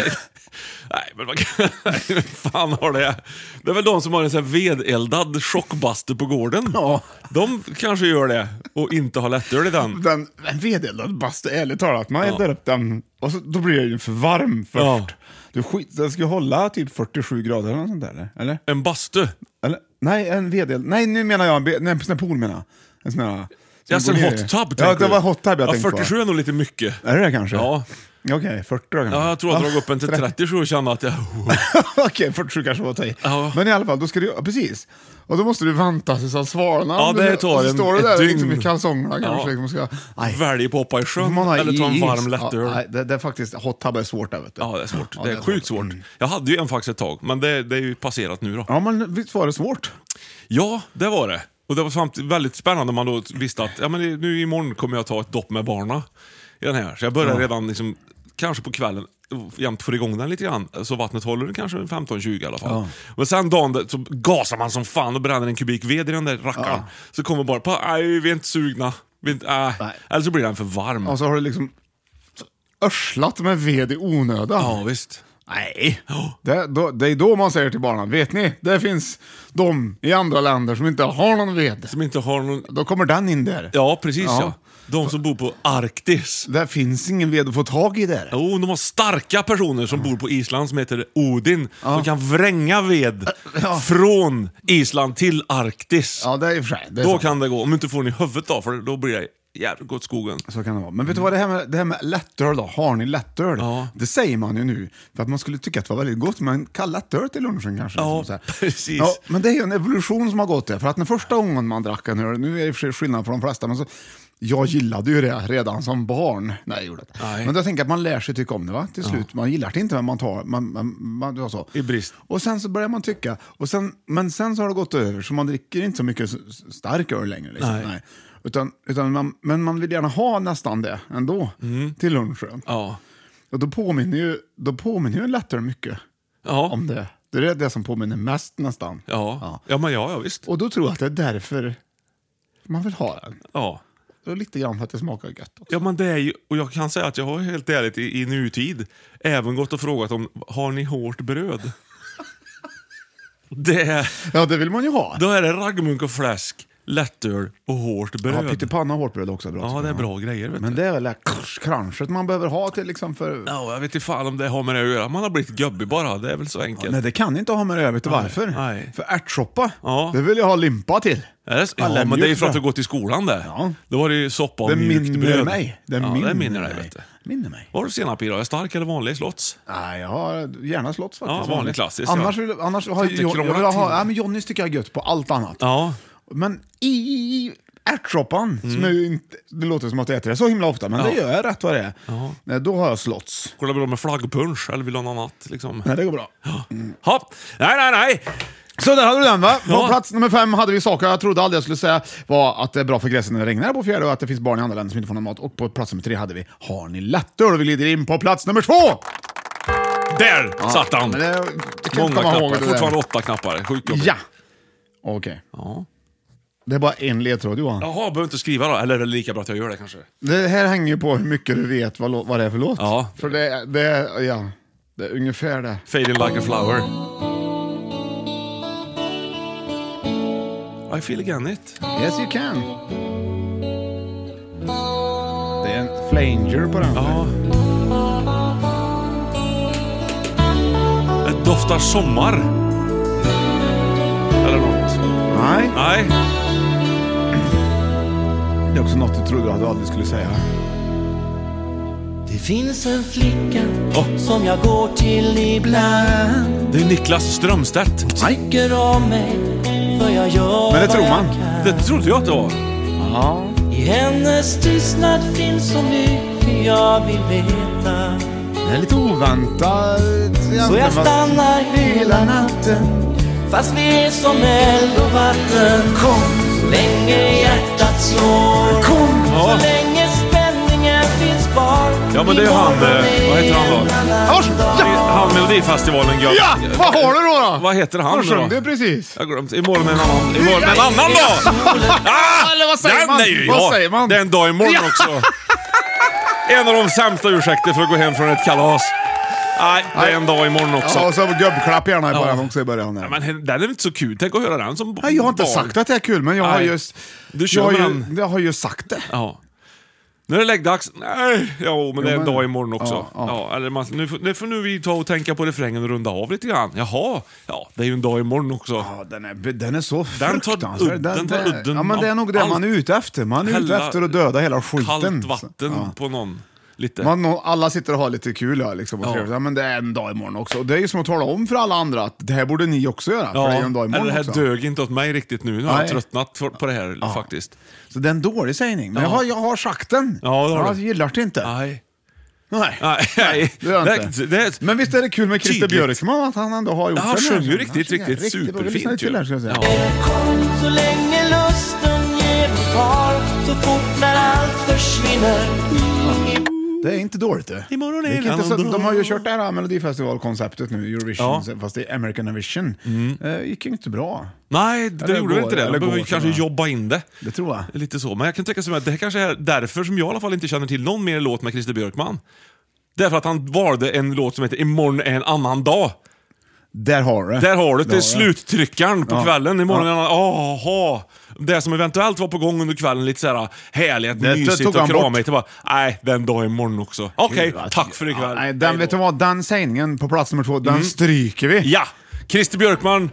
Nej, men vad vem fan har det? Det är väl de som har en sån här vedeldad chockbastu på gården. Ja. De kanske gör det och inte har lättöl i den. Den, en vedeldad bastu, ärligt talat. Man eldar upp den och så, då blir den ju för varm först. Ja. Du skit, den ska ju hålla typ fyrtiosju grader eller något sånt där, eller? En bastu? eller? Nej, en vedeld. Nej, nu menar jag en, be- nej, en sån här pool menar jag. En sån här... Ja, som en går hot ner i- tub Ja, tänker det du? var hot tub jag Ja, tänkte fyrtiosju på. är nog lite mycket. Är det det kanske? Ja. Okej, fyrtio då kanske. Ja, jag tror jag drog upp en till trettiosju och kände att jag... Okej, fyrtiosju kanske var att ta i. Ja. Men i alla fall, då ska du, ja, precis. Och då måste du vänta tills han svalnar. Ja, det tar och så en- står du ett där dygn. liksom i kalsongerna kanske. Ja. Liksom, ska, nej. Välj på att hoppa i Får sjön man ha eller ta en is? varm lättöl. Ja, nej, det, det är faktiskt, hot tub är svårt där vet du. Ja, det är svårt. Ja, det är sjukt svårt. Mm. Jag hade ju en faktiskt ett tag, men det, det är ju passerat nu då. Ja, men visst var det svårt? Ja, det var det. Och det var samtidigt väldigt spännande man då visste att ja, men det- nu imorgon kommer jag ta ett dopp med barna i den här. Så jag började Ja. redan liksom, kanske på kvällen jämt få igång den lite grann. Så vattnet håller kanske femton tjugo i alla fall. Ja. Men sen dagen där, så gasar man som fan och bränner en kubik ved i den där rackaren. Ja. Så kommer bara på, nej vi är inte sugna. Vi är inte, äh. Nej. Eller så blir den för varm. Och så har du liksom örslat med ved i onödan. Ja, visst. Nej, det, då, det är då man säger till barnen, vet ni, det finns de i andra länder som inte har någon ved. Som inte har någon... Då kommer den in där. Ja, precis ja. Ja. De som bor på Arktis. Det finns ingen ved att få tag i där. Jo, de har starka personer som bor på Island som heter Odin. Som kan vränga ved Ja. från Island till Arktis. Ja, det är i och för sig. Det är Då sant. kan det gå. Om du inte får den i huvudet då, för då blir det jävligt gott skogen. Så kan det vara. Men vet du vad det här med, det här med lättöl då? Har ni lättöl? Ja. Det säger man ju nu. För att man skulle tycka att det var väldigt gott med en kall lättöl till lunchen kanske. Ja, liksom så här. precis. Ja, men det är ju en evolution som har gått där. För att när första gången man drack en öl, nu är det i och för sig skillnad för de flesta, men så, jag gillade ju det redan som barn. Nej, jag gjorde det. Nej. Men då tänker jag att man lär sig tycka om det va? Till slut. Man gillar det inte men man tar, man, man, man, det var så. I brist. Och sen så börjar man tycka. Och sen, men sen så har det gått över så man dricker inte så mycket s- s- stark öl längre. Liksom. Nej. Nej. Utan, utan man, men man vill gärna ha nästan det ändå till lunchen. Ja. Och då påminner ju, då påminner ju en lättöl mycket Ja. om det. Det är det som påminner mest nästan. Ja. Ja. Ja, men ja, ja visst. Och då tror jag att det är därför man vill ha den. Ja. Och lite grann för att det smakar gött också. Ja, men det är ju, och jag kan säga att jag har helt ärligt i, i nutid även gått och frågat om, har ni hårt bröd? det, Ja, det vill man ju ha. då är det raggmunk och fläsk, lättöl och hårt bröd. Ja, pyttipanna och hårt bröd också är bra. Ja, tycker det är jag. bra grejer. Vet Men du. det är väl det crunchet man behöver ha till liksom för... Ja, jag vet inte fan om det har med det att göra. Man har blivit gubbig bara, det är väl så enkelt. Nej, det kan inte ha med det. Vet du varför? nej. För ärtsoppa, Ja. det vill jag ha limpa till. Är det så? Ja, Alla men det är ju för att du mjukbröd. gått i skolan där. Ja. Då var det ju soppa och Det mjukt minner bröd. mig. Det ja, minner det minner dig, mig. vet du. Minner mig. Vad har du senap i då? Är stark eller vanlig slotts? Nej, jag har gärna slått faktiskt. Ja, vanlig klassisk, Annars, ja. vill, annars har Inte jag, jag, krångla vill ha, till. ja, men Johnnys tycker jag är gött på allt annat. Ja. Men i ärtsoppan, som är ju inte, det låter som att jag äter det så himla ofta, men Ja. det gör jag rätt vad det är. Ja. Nej, då har jag slotts. Går det bra med flaggpunsch eller vill du ha något annat? Liksom? Nej, det går bra. Ha. Nej, nej, nej! Så där hade du den va? På Ja. plats nummer fem hade vi saker jag trodde aldrig jag skulle säga var att det är bra för gräset när det regnar. På fjärde och att det finns barn i andra länder som inte får någon mat. Och på plats nummer tre hade vi, har ni lättöl? Och vi glider in på plats nummer två! Där Ja, satt han. men det, jag kan Många komma ihåg knappar. det Fortfarande där. åtta knappar. Sjukt jobbigt. Ja. Okej. Okay. Ja. Det är bara en ledtråd, Johan. Jaha, behöver inte skriva då. Eller är det lika bra att jag gör det kanske? Det här hänger ju på hur mycket du vet vad, lå- vad det är för låt. Ja. För det, det, är- ja, det är ungefär det. Fading like a flower. I feel again it. Yes you can. Det är en flanger på den. Ja. Det doftar sommar. Eller något. Nej. Nej. Det är också något du trodde att du aldrig skulle säga. Det finns en flicka oh. som jag går till ibland. Det är Niklas Strömstedt. Tycker om mig för jag gör. Men det tror man. Det trodde jag att det var. Ja. I hennes tystnad finns så mycket jag vill veta. Det är lite oväntat. Så jag stannar hela natten, fast vi är som eld och vatten. Kom, så länge hjärtat slår. Kom, ja. Så länge spänningen finns kvar. Ja, men det är ju han, eh, vad heter han då? Ja. Han Melodifestivalen. Jag, Ja, vad har du då? då? Vad heter han Vad då? sjöng du precis? Jag har glömt. Imorgon med en annan. Imorgon med en annan då! Ah! Eller vad säger Den man? är ju Vad jag. säger man? Det är en dag imorgon Ja. också. En av de sämsta ursäkter för att gå hem från ett kalas. Nej, det är en dag imorgon också. Ja, och så gubbklapp gärna i Ja. början också i början. Ja, men den är inte så kul. Tänk att höra den som Nej, jag har inte barn. sagt att det är kul, men jag har Nej. just... Du kör jag, har med ju, den. jag har ju sagt det. Ja. Nu är det läggdags. Nej, jo, men det är en men- dag imorgon också. Ja, Ja, ja. eller man, nu, får- nu får nu vi ta och tänka på refrängen och runda av lite grann. Jaha, ja, det är ju en dag imorgon också. Ja, den är, den är så Den tar fruktansvärd. udden, den tar det- udden Ja, men det är av nog det allt. man är ute efter. Man är ute Hälla efter att döda hela skiten. Kallt vatten Ja. på någon. Lite. Man, nå- alla sitter och har lite kul, ja, liksom, och Ja. trevligt. Ja, men det är en dag imorgon också. Och det är ju som att tala om för alla andra att det här borde ni också göra, Ja, för det är ju en dag eller imorgon det här också. dög inte åt mig riktigt nu. Nu har jag Nej. tröttnat för, på det här Ja. faktiskt. Så det är en dålig sägning, men Ja. jag, har, jag har sagt den. Ja, det har jag du. gillar det inte. Nej. Nej. Nej, nej. Det gör jag Det- inte. det- Men visst är det kul med Christer Tydligt. Björkman att han ändå har gjort Ja, han den sjöng här. ju riktigt, Han sjöng riktigt bra. Vi lyssnar superfint till ju. den, ska jag säga. Ja. Kom, så länge lusten ger och tar. Så fort när allt försvinner. Det är inte dåligt det. Imorgon Det är gick en inte så, annan de har ju dag. kört det här Melodifestival-konceptet nu, Eurovision, Ja. fast det är American Vision. Mm. Eh, gick ju inte bra. Nej, det Eller gjorde väl går, inte det. eller De behöver går, kanske så bra. jobba in det. Det tror jag. Lite så. Men jag kan tänka mig att det här kanske är därför som jag i alla fall inte känner till någon mer låt med Christer Björkman. Därför att han valde en låt som heter Imorgon är en annan dag. Där har du Där har du det. Det är Där har du. sluttryckaren på Ja. kvällen. Imorgon Ja. är en annan... Aha. Det som eventuellt var på gång under kvällen, lite såhär härligt, Det mysigt tog och han bort. kramigt. Det bara, nej, den dag imorgon också. Okej, Gud, vad- tack för ikväll. Ja, nej, den, vet du vad, den sägningen på plats nummer två, den Mm. stryker vi. Ja! Christer Björkman,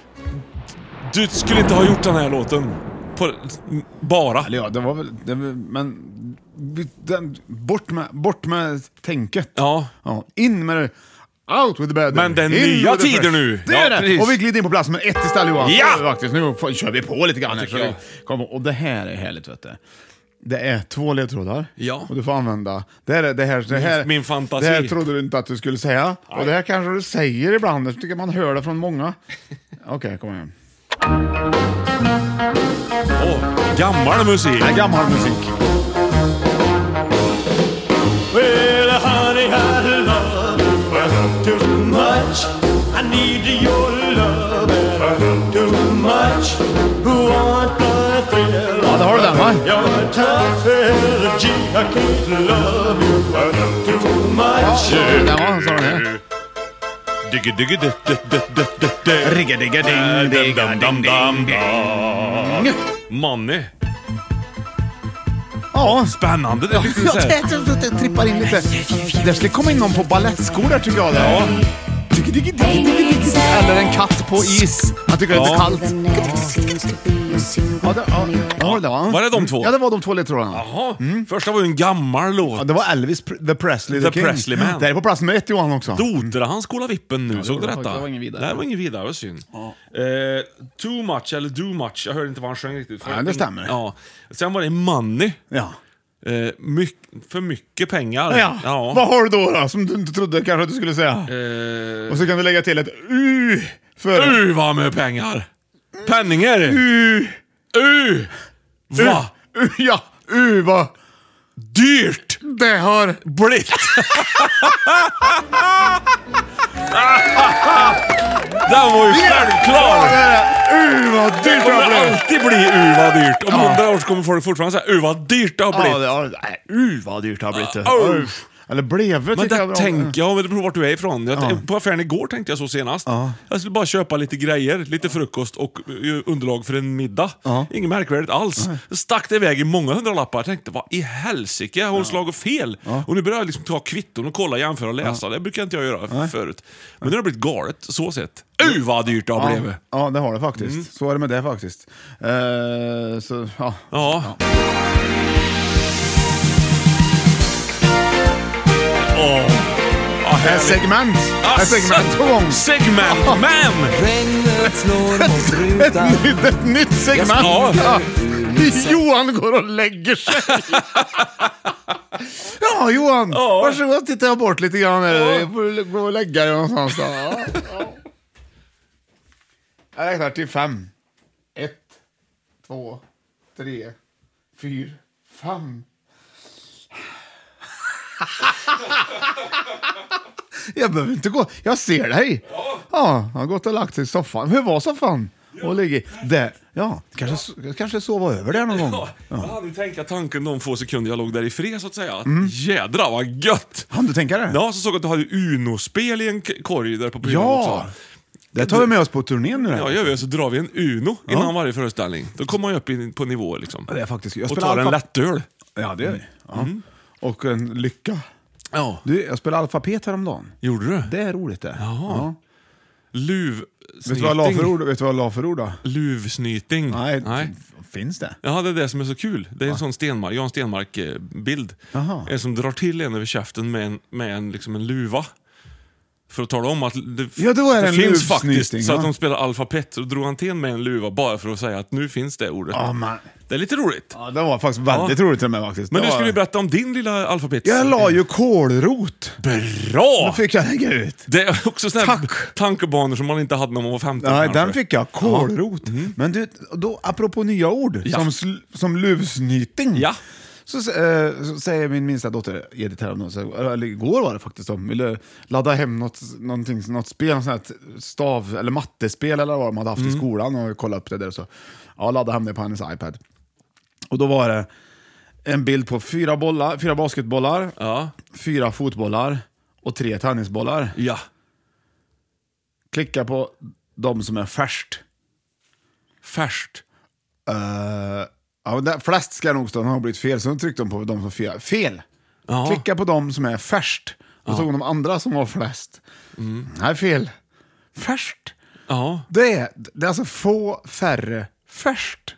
du skulle inte ha gjort den här låten. På, bara. Eller ja, det var väl... Det var, men... Den, bort, med, bort med tänket. Ja. Ja, in med det. Out with the bad. Men den In nya with the tiden fresh. nu. Det är Ja, det. precis. Och vi glider in på plats med ett istället, Johan. Ja! Så, faktiskt, nu får, kör vi på lite grann här. tycker Så vi, jag. kom, och det här är härligt, vet du. Det är två ledtrådar. Ja. Och du får använda. Det, är, det, här, det, här, Min fantasi. det här trodde du inte att du skulle säga. Nej. Och det här kanske du säger ibland. Jag tycker man hör det från många. Okej, okay, kom igen. Åh, gammal musik. Det är gammal musik. Well, honey, I love you too much. I need your love too much. Who want the thrill? Ja, det har du den, va? Your tough energy. I can't love you too much. Ja, den var, sa den här. Digga digga digga digga digga Rigga digga ding digga ding ding ding. Money. Ja. Spännande. Det är lite Ja, så här. det, det, det, det trippar in lite. Där skulle komma in någon på balettskor där, tycker jag. Ja. Eller en katt på is. Han tycker det är lite Ja. kallt. Ja, det, ja, ja, det var. Var det de två? Ja, det var de två ledtrådarna. Jaha. Första var ju en gammal låt. Ja, det var Elvis Pre- the Presley the, The King. Presley Man. Det är på plats nummer ett, Johan, också. Dotade han skola vippen nu? det Såg du var- detta? det var ingen vidare. Nej, det var ingen vidare. Det var synd. Eh, too much eller do much. Jag hörde inte vad han sjöng riktigt. Nej, det stämmer. Ja. Sen var det money. Ja. Eh, myck, för mycket pengar. Ja. Vad har du då, då som du inte trodde kanske att du skulle säga? Eh, Och så kan du lägga till ett U för... U vad med pengar! Penningar! U! U! Va? U, ja, U vad... Dyrt! Det har... Blivit! Den var ju självklar! Uh, vad dyrt det det kommer har blivit. alltid bli uh vad dyrt. Om Ja. hundra år så kommer folk fortfarande säga uh vad dyrt det har blivit. Ja, det har, nej, uh, vad dyrt det har blivit. Uh. Uh. Eller blev det, Men tycker det jag bra. tänker jag, men det beror vart du är ifrån. Jag, Ja. På affären igår tänkte jag så senast. Ja. Jag skulle bara köpa lite grejer, lite frukost och uh, underlag för en middag. Ja. Inget märkvärdigt alls. Jag stack det iväg i många hundralappar. Jag tänkte, vad i helsike, har hon slagit fel? Ja. Och nu börjar jag liksom ta kvitton och kolla, jämföra och läsa. Det brukar inte jag göra Nej. förut. Men nu har det blivit galet, så sett. Uh, vad dyrt det har Ja, blivit. ja, det har det faktiskt. Mm. Så är det med det faktiskt. Uh, så, ja. Ja. Åh. Oh. Ett segment. Ett segment på gång. Segment, man! Regnet slår mot Ett rutan. nytt, ett nytt segment. Ja. Ja. Johan går och lägger sig. Ja, Johan. Ja. Varsågod, titta jag bort lite grann. Här. Jag får gå och lägga dig någonstans. Då. Ja, ja. Jag räknar till fem. Ett, två, tre, fyra, fem. Jag behöver inte gå. Jag ser dig. Ja, ja, han har gått och lagt sig i soffan. Hur var soffan? Ja. Och ligger där. Ja, kanske, kanske sova över där någon gång. Ja, jag hade ju tänkt tanken de få sekunder jag låg där i fred så att säga. Mm. Jädra vad gött! Han du tänka det? Ja, så såg jag att du hade Uno-spel i en k- korg där på programmet Ja! också. Det tar vi med oss på turnén nu. Ja, gör vi. Så drar vi en Uno innan Ja. varje föreställning. Då kommer man ju upp in, på nivå liksom. Det är faktiskt. Jag Och spelar tar en alfa- lättöl. Ja, det är vi. Ja. Mm. Och en lycka. Ja. Du, jag spelade alfabet häromdagen. Gjorde du? Det är roligt det. Jaha. Ja. Luv... Vet du vad jag la för ord? Vet du vad jag la för ord då? Luvsnyting. Nej, Nej. finns det? Ja, det är det som är så kul. Det är en sån Stenmark, Jan Stenmark-bild. Jaha. En som drar till en över käften med en, med en, liksom en luva. För att tala om att det, Ja, då är det det en finns luvsnyting, faktiskt. Så ja. att de spelar alfabet. Och drog han till med en luva bara för att säga att nu finns det ordet. Ja, man. Det är lite roligt. Ja, det var faktiskt väldigt roligt till mig faktiskt. Men Det du var- skulle ju berätta om din lilla alfabet. Jag la ju kålrot. Bra! Då fick jag lägga ut. Det är också såna här tankebanor som man inte hade när man var femton. Nej, kanske. den fick jag. Kålrot. Mm. Men du, då, apropå nya ord, Ja. som, sl- som luvsnyting. Ja. Så, eh, så säger min minsta dotter Edith häromdagen, så, eller igår var det faktiskt, de ville ladda hem något, någonting, något spel, något sånt här stav eller mattespel eller vad de hade haft Mm. i skolan och kolla upp det där och så. Ja, ladda hem det på hennes iPad. Och då var det en bild på fyra bollar, fyra basketbollar, Ja. fyra fotbollar och tre tennisbollar. Ja. Klicka på de som är färst. Färst. Uh, ja, men där, flest ska nog stå, de har blivit fel, så de tryckte de på de som fel. Fel! Ja. Klicka på de som är färst. Och så de andra som var flest. Mm. Nej, fel. Färst. Ja. Det är, det är alltså få färre färst.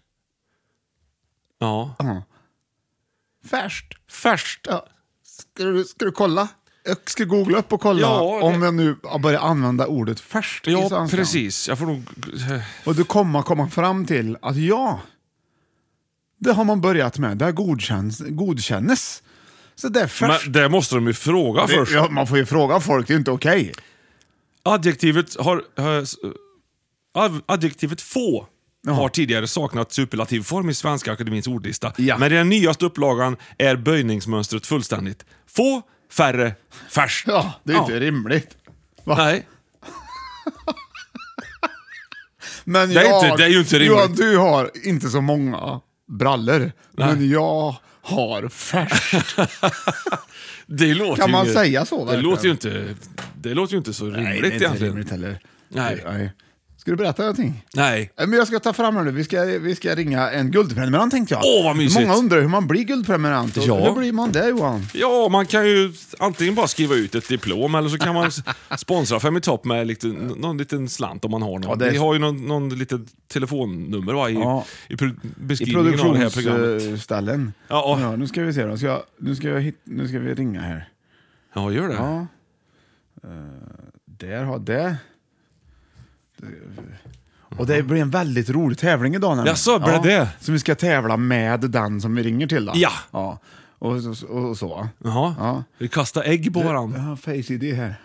Ja. Ja. Färst. Färst. Ja. Ska, du, ska du kolla? Jag ska googla upp och kolla Ja, det- om jag nu börjar använda ordet färst i Ja, svenska. precis. Jag får nog... Och du kommer komma fram till att ja, det har man börjat med. Det godkänns, godkännes. Så det är färst. Men det måste de ju fråga Det, först. ja, man får ju fråga folk, det är inte okej. Adjektivet har... har ad- adjektivet få Jaha. har tidigare saknat superlativform i Svenska Akademins ordlista. Ja. Men i den nyaste upplagan är böjningsmönstret fullständigt. Få, färre, färst. Ja, det är inte rimligt. Va? Nej. Men Det är jag, inte- det är ju inte rimligt. Johan, du har inte så många brallor, men jag har färst. Det låter Kan ju, man säga så, Det verkligen? låter ju inte, det låter ju inte så rimligt Nej, det är inte egentligen. rimligt heller. Nej. Nej. Ska du berätta någonting? Nej. Men jag ska ta fram här nu, vi ska, vi ska ringa en guldprenumerant tänkte jag. Åh, vad mysigt. Många undrar hur man blir guldprenumerant. Ja. Hur blir man det, Johan? Ja, man kan ju antingen bara skriva ut ett diplom eller så kan man s- sponsra Fem i topp med lite, någon liten slant om man har någon. Ja, det är- Vi har ju någon, någon litet telefonnummer va, i, Ja. i pro- I beskrivningen av det här programmet. produktionsställen. Ja. Ja, nu ska vi se då. Ska, nu, ska jag hit, nu ska vi ringa här. Ja, gör det. Ja. Uh, där har det. Och det blir en väldigt rolig tävling idag. nämligen. Jaså, blir det det? Så vi ska tävla med den som vi ringer till då. Ja. Ja. Och, och, och, och så. Jaha. Ja. Vi kastar ägg på Jag varandra. har Face I D här.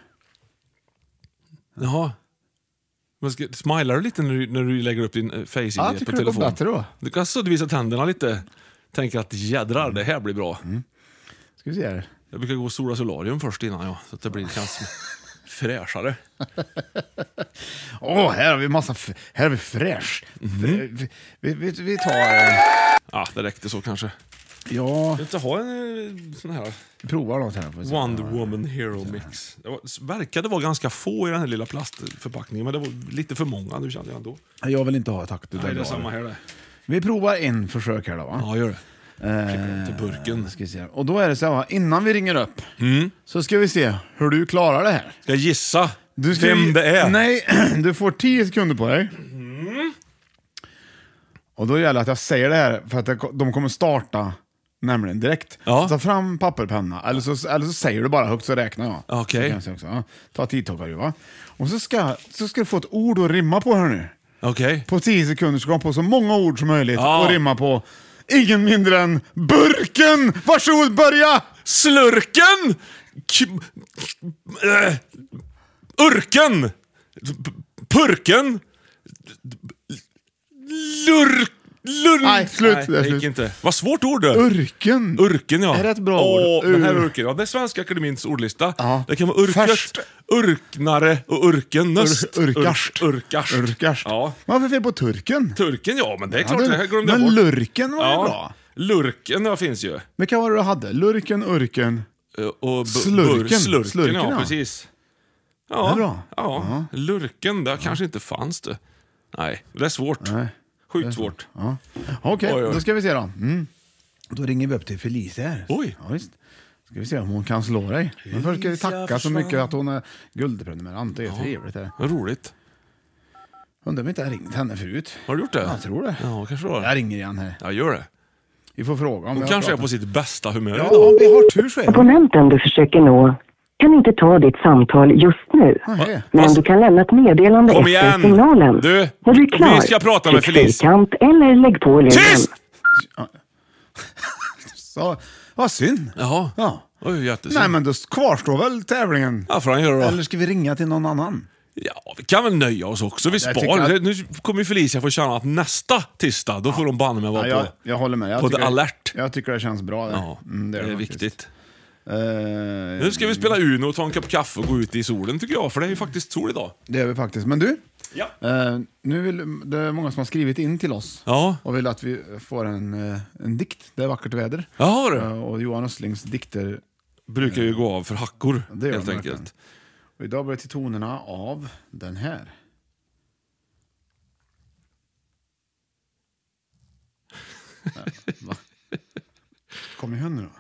Jaha. Men ska, smilar du lite när du, när du lägger upp din eh, face-I D Ja, på tycker det går telefon? bättre då. Du kan så visa tänderna lite. Tänker att jädrar, det här blir bra. Ska vi se här. Jag brukar gå och sola solarium först innan, ja. Så att det blir, känns fräschare. Åh, oh, här har vi massa f- här har vi fräsch. Mm. Vi, vi, vi, vi tar eh, Ja, det räckte så kanske. ja, Jag inte ha en eh, sån här provar något här får vi se. Wonder Woman Hero Mix. Det var, verkade vara ganska få i den här lilla plastförpackningen, men det var lite för många, nu kände jag ändå. Jag vill inte ha tack. Nej, det är samma här det. Vi provar en försök här då, va? Ja, gör det. Eh, Till burken. ska vi se. Och då är det så här, innan vi ringer upp Mm. så ska vi se hur du klarar det här. Ska jag gissa Du ska vem ju- det är? Nej, du får tio sekunder på dig. Mm. Och då gäller det att jag säger det här för att det, de kommer starta nämligen direkt. Ja. Ta fram papper och penna. Eller så, eller så säger du bara högt så räknar jag. Okej. Så kan jag säga också, ja. Ta tidtagare, va? Och så ska, så ska du få ett ord att rimma på här nu. Okej. På tio sekunder ska du på så många ord som möjligt Ja. och rimma på ingen mindre än burken! Varsågod, börja! Slurken! K- äh, urken! P- Purken! Lurk... Lurk... Nej, slut. Nej, Det är det gick slut. inte. Vad svårt ord det. Urken. Urken, ja. Är det ett bra Åh, ord? den här Ur- urken. Ja, det är Svenska Akademins ordlista. Ja. Det kan vara urket, Färskt. urknare och urkennöst. Ur- urkarst. Ur- urkarst. Urkarst. Ja. Varför fel på turken? Turken, ja, men det är Ja, klart. det- det här glömde jag men bort. lurken var ju Ja. bra. Lurken, ja, finns ju. Vilka var det du hade? Lurken, urken. Eh, Och bu- Slurken. bur- slurken, Slurken, ja, ja. precis. Det Ja, är bra. ja. Ja. Lurken, där kanske inte fanns det. Nej, det är svårt. Nej. Sjukt svårt. Ja. Okej, Oj, oj. då ska vi se då. Mm. Då ringer vi upp till Felicia här. Oj. Ja, visst. Ska vi se om hon kan slå dig. Men först ska vi tacka så mycket att hon är guldprenumerant. Det är trevligt. Det. Vad roligt. Undrar om jag inte har ringt henne förut. Har du gjort det? Ja, jag tror det. Ja, kanske du har. Jag ringer igen här. Ja, gör det. Vi får fråga om Hon jag kanske är pratar. på sitt bästa humör Ja, idag. om vi har tur så är hon. Abonnenten du försöker nå kan inte ta ditt samtal just nu. Nej. Men du kan lämna ett meddelande Kom efter igen! signalen. Du, När du är klar, vi ska prata med tryck Felicia. fyrkant eller lägg på luren. Tyst! Så, vad synd. Jaha. Ja. Oj, jättesynd. Nej, men då kvarstår väl tävlingen. Ja, får han göra då. Eller ska vi ringa till någon annan? Ja, vi kan väl nöja oss också. Vi jag tycker sparar. att- Nu kommer ju Felicia få känna att nästa tisdag, då får de banne med vara Ja, jag, på, jag håller med. Jag på tycker, the alert. Jag tycker det känns bra. Det, Ja, Mm, det är faktiskt. viktigt. Eh, Nu ska vi spela Uno och ta en kopp kaffe och gå ut i solen tycker jag, för det är ju faktiskt sol idag. Det gör vi faktiskt. Men du, Ja. eh, nu vill, det är många som har skrivit in till oss Ja. och vill att vi får en, eh, en dikt. Det är vackert väder. Jaha du. Eh, och Johan Östlings dikter, Brukar ju gå av för hackor, det gör helt de enkelt. verkligen. Och idag blir det till tonerna av den här. Nej, va? Kom igen nu då.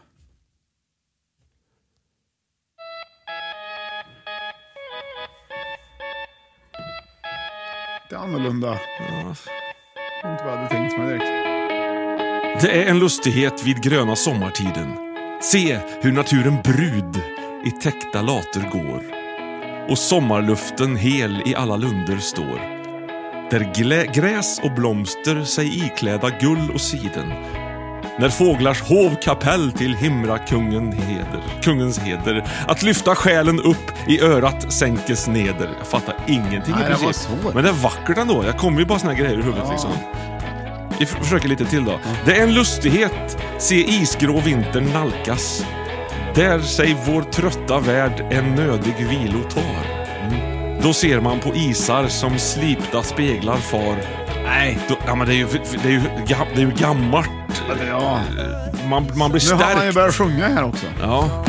Det är annorlunda. Ja. Inte vad jag hade tänkt mig direkt. Det är en lustighet vid gröna sommartiden. Se hur naturen brud i täckta later går. Och sommarluften hel i alla lunder står. Där glä- gräs och blomster sig ikläda gull och siden. När fåglars hovkapell till himrakungen heder, kungens heder, att lyfta själen upp i örat sänkes neder. Jag fattar ingenting Nej, i det var princip. svårt. Men det är vackert ändå. Jag kommer ju bara såna här grejer i huvudet Ja. liksom. Vi f- försöker lite till då. Det är en lustighet, se isgrå vintern nalkas. Där sig vår trötta värld en nödig vilo tar. Då ser man på isar som slipta speglar far. Nej. Då, ja, men det är ju, det är ju, gam- det är ju gammalt. Ja. Man, man blir Nu har han ju stärkt. börjat sjunga här också. Ja.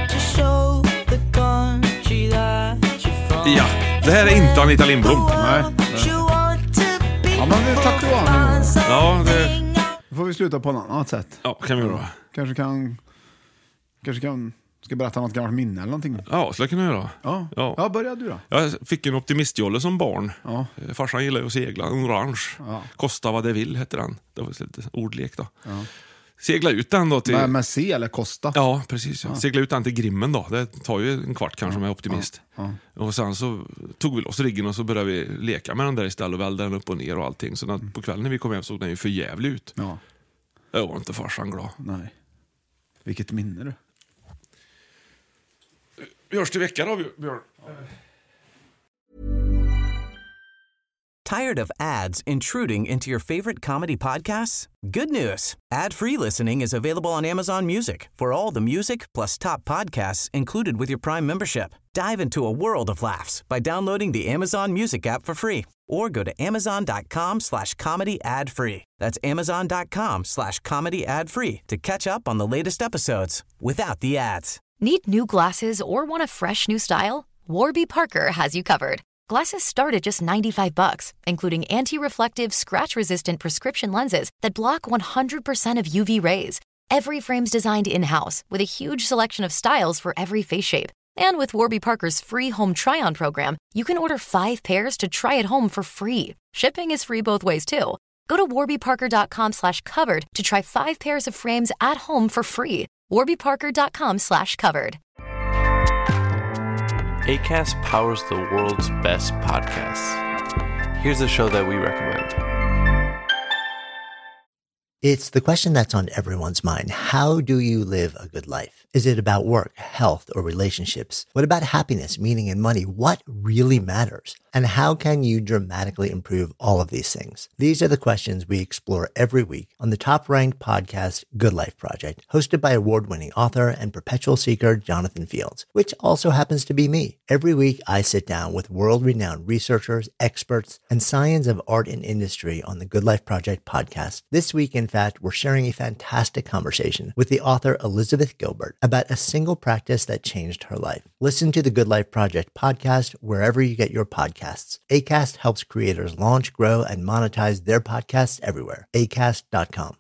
Ja, det här är inte Anita Lindblom. Nej. Ja, men det tack du ha. Ja, det... Då får vi sluta på något annat sätt. Ja, kan vi göra. Kanske kan... Kanske kan... Ska berätta något gammalt minne eller någonting. Ja, skulle jag kunna göra. Ja, Ja. ja börja du då. Jag fick en optimistjolle som barn. Ja. Eh, Farsan gillar ju att segla, en orange. Ja. Kosta vad det vill heter den. Det var lite ordlek då. Ja. Segla ut den då till... Med, med C eller Costa? Ja, precis. Ja. Ja. Segla ut den till Grimmen då. Det tar ju en kvart kanske med optimist. Ja. Och sen så tog vi loss riggen och så började vi leka med den där istället och välde den upp och ner och allting. Så när, på kvällen när vi kom hem såg den ju för jävligt ut. Ja. Jag var inte farsan glad. Nej. Vilket minne du. Vi hörs till veckan då, Björn. Tired of ads intruding into your favorite comedy podcasts? Good news. Ad-free listening is available on Amazon Music for all the music plus top podcasts included with your Prime membership. Dive into a world of laughs by downloading the Amazon Music app for free or go to amazon.com slash comedy ad free. That's amazon.com slash comedy ad free to catch up on the latest episodes without the ads. Need new glasses or want a fresh new style? Warby Parker has you covered. Glasses start at just ninety-five bucks, including anti-reflective, scratch-resistant prescription lenses that block one hundred percent of U V rays. Every frame's designed in-house with a huge selection of styles for every face shape. And with Warby Parker's free home try-on program, you can order five pairs to try at home for free. Shipping is free both ways, too. Go to warbyparker.com slash covered to try five pairs of frames at home for free. warbyparker.com slash covered. Acast powers the world's best podcasts. Here's a show that we recommend. It's the question that's on everyone's mind. How do you live a good life? Is it about work, health, or relationships? What about happiness, meaning, and money? What really matters? And how can you dramatically improve all of these things? These are the questions we explore every week on the top-ranked podcast, Good Life Project, hosted by award-winning author and perpetual seeker Jonathan Fields, which also happens to be me. Every week, I sit down with world-renowned researchers, experts, and science of art and industry on the Good Life Project podcast. This week, in fact, we're sharing a fantastic conversation with the author Elizabeth Gilbert about a single practice that changed her life. Listen to the Good Life Project podcast wherever you get your podcasts. Acast helps creators launch, grow, and monetize their podcasts everywhere. acast dot com.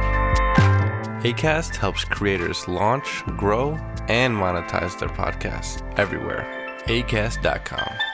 Acast helps creators launch, grow, and monetize their podcasts everywhere. acast dot com.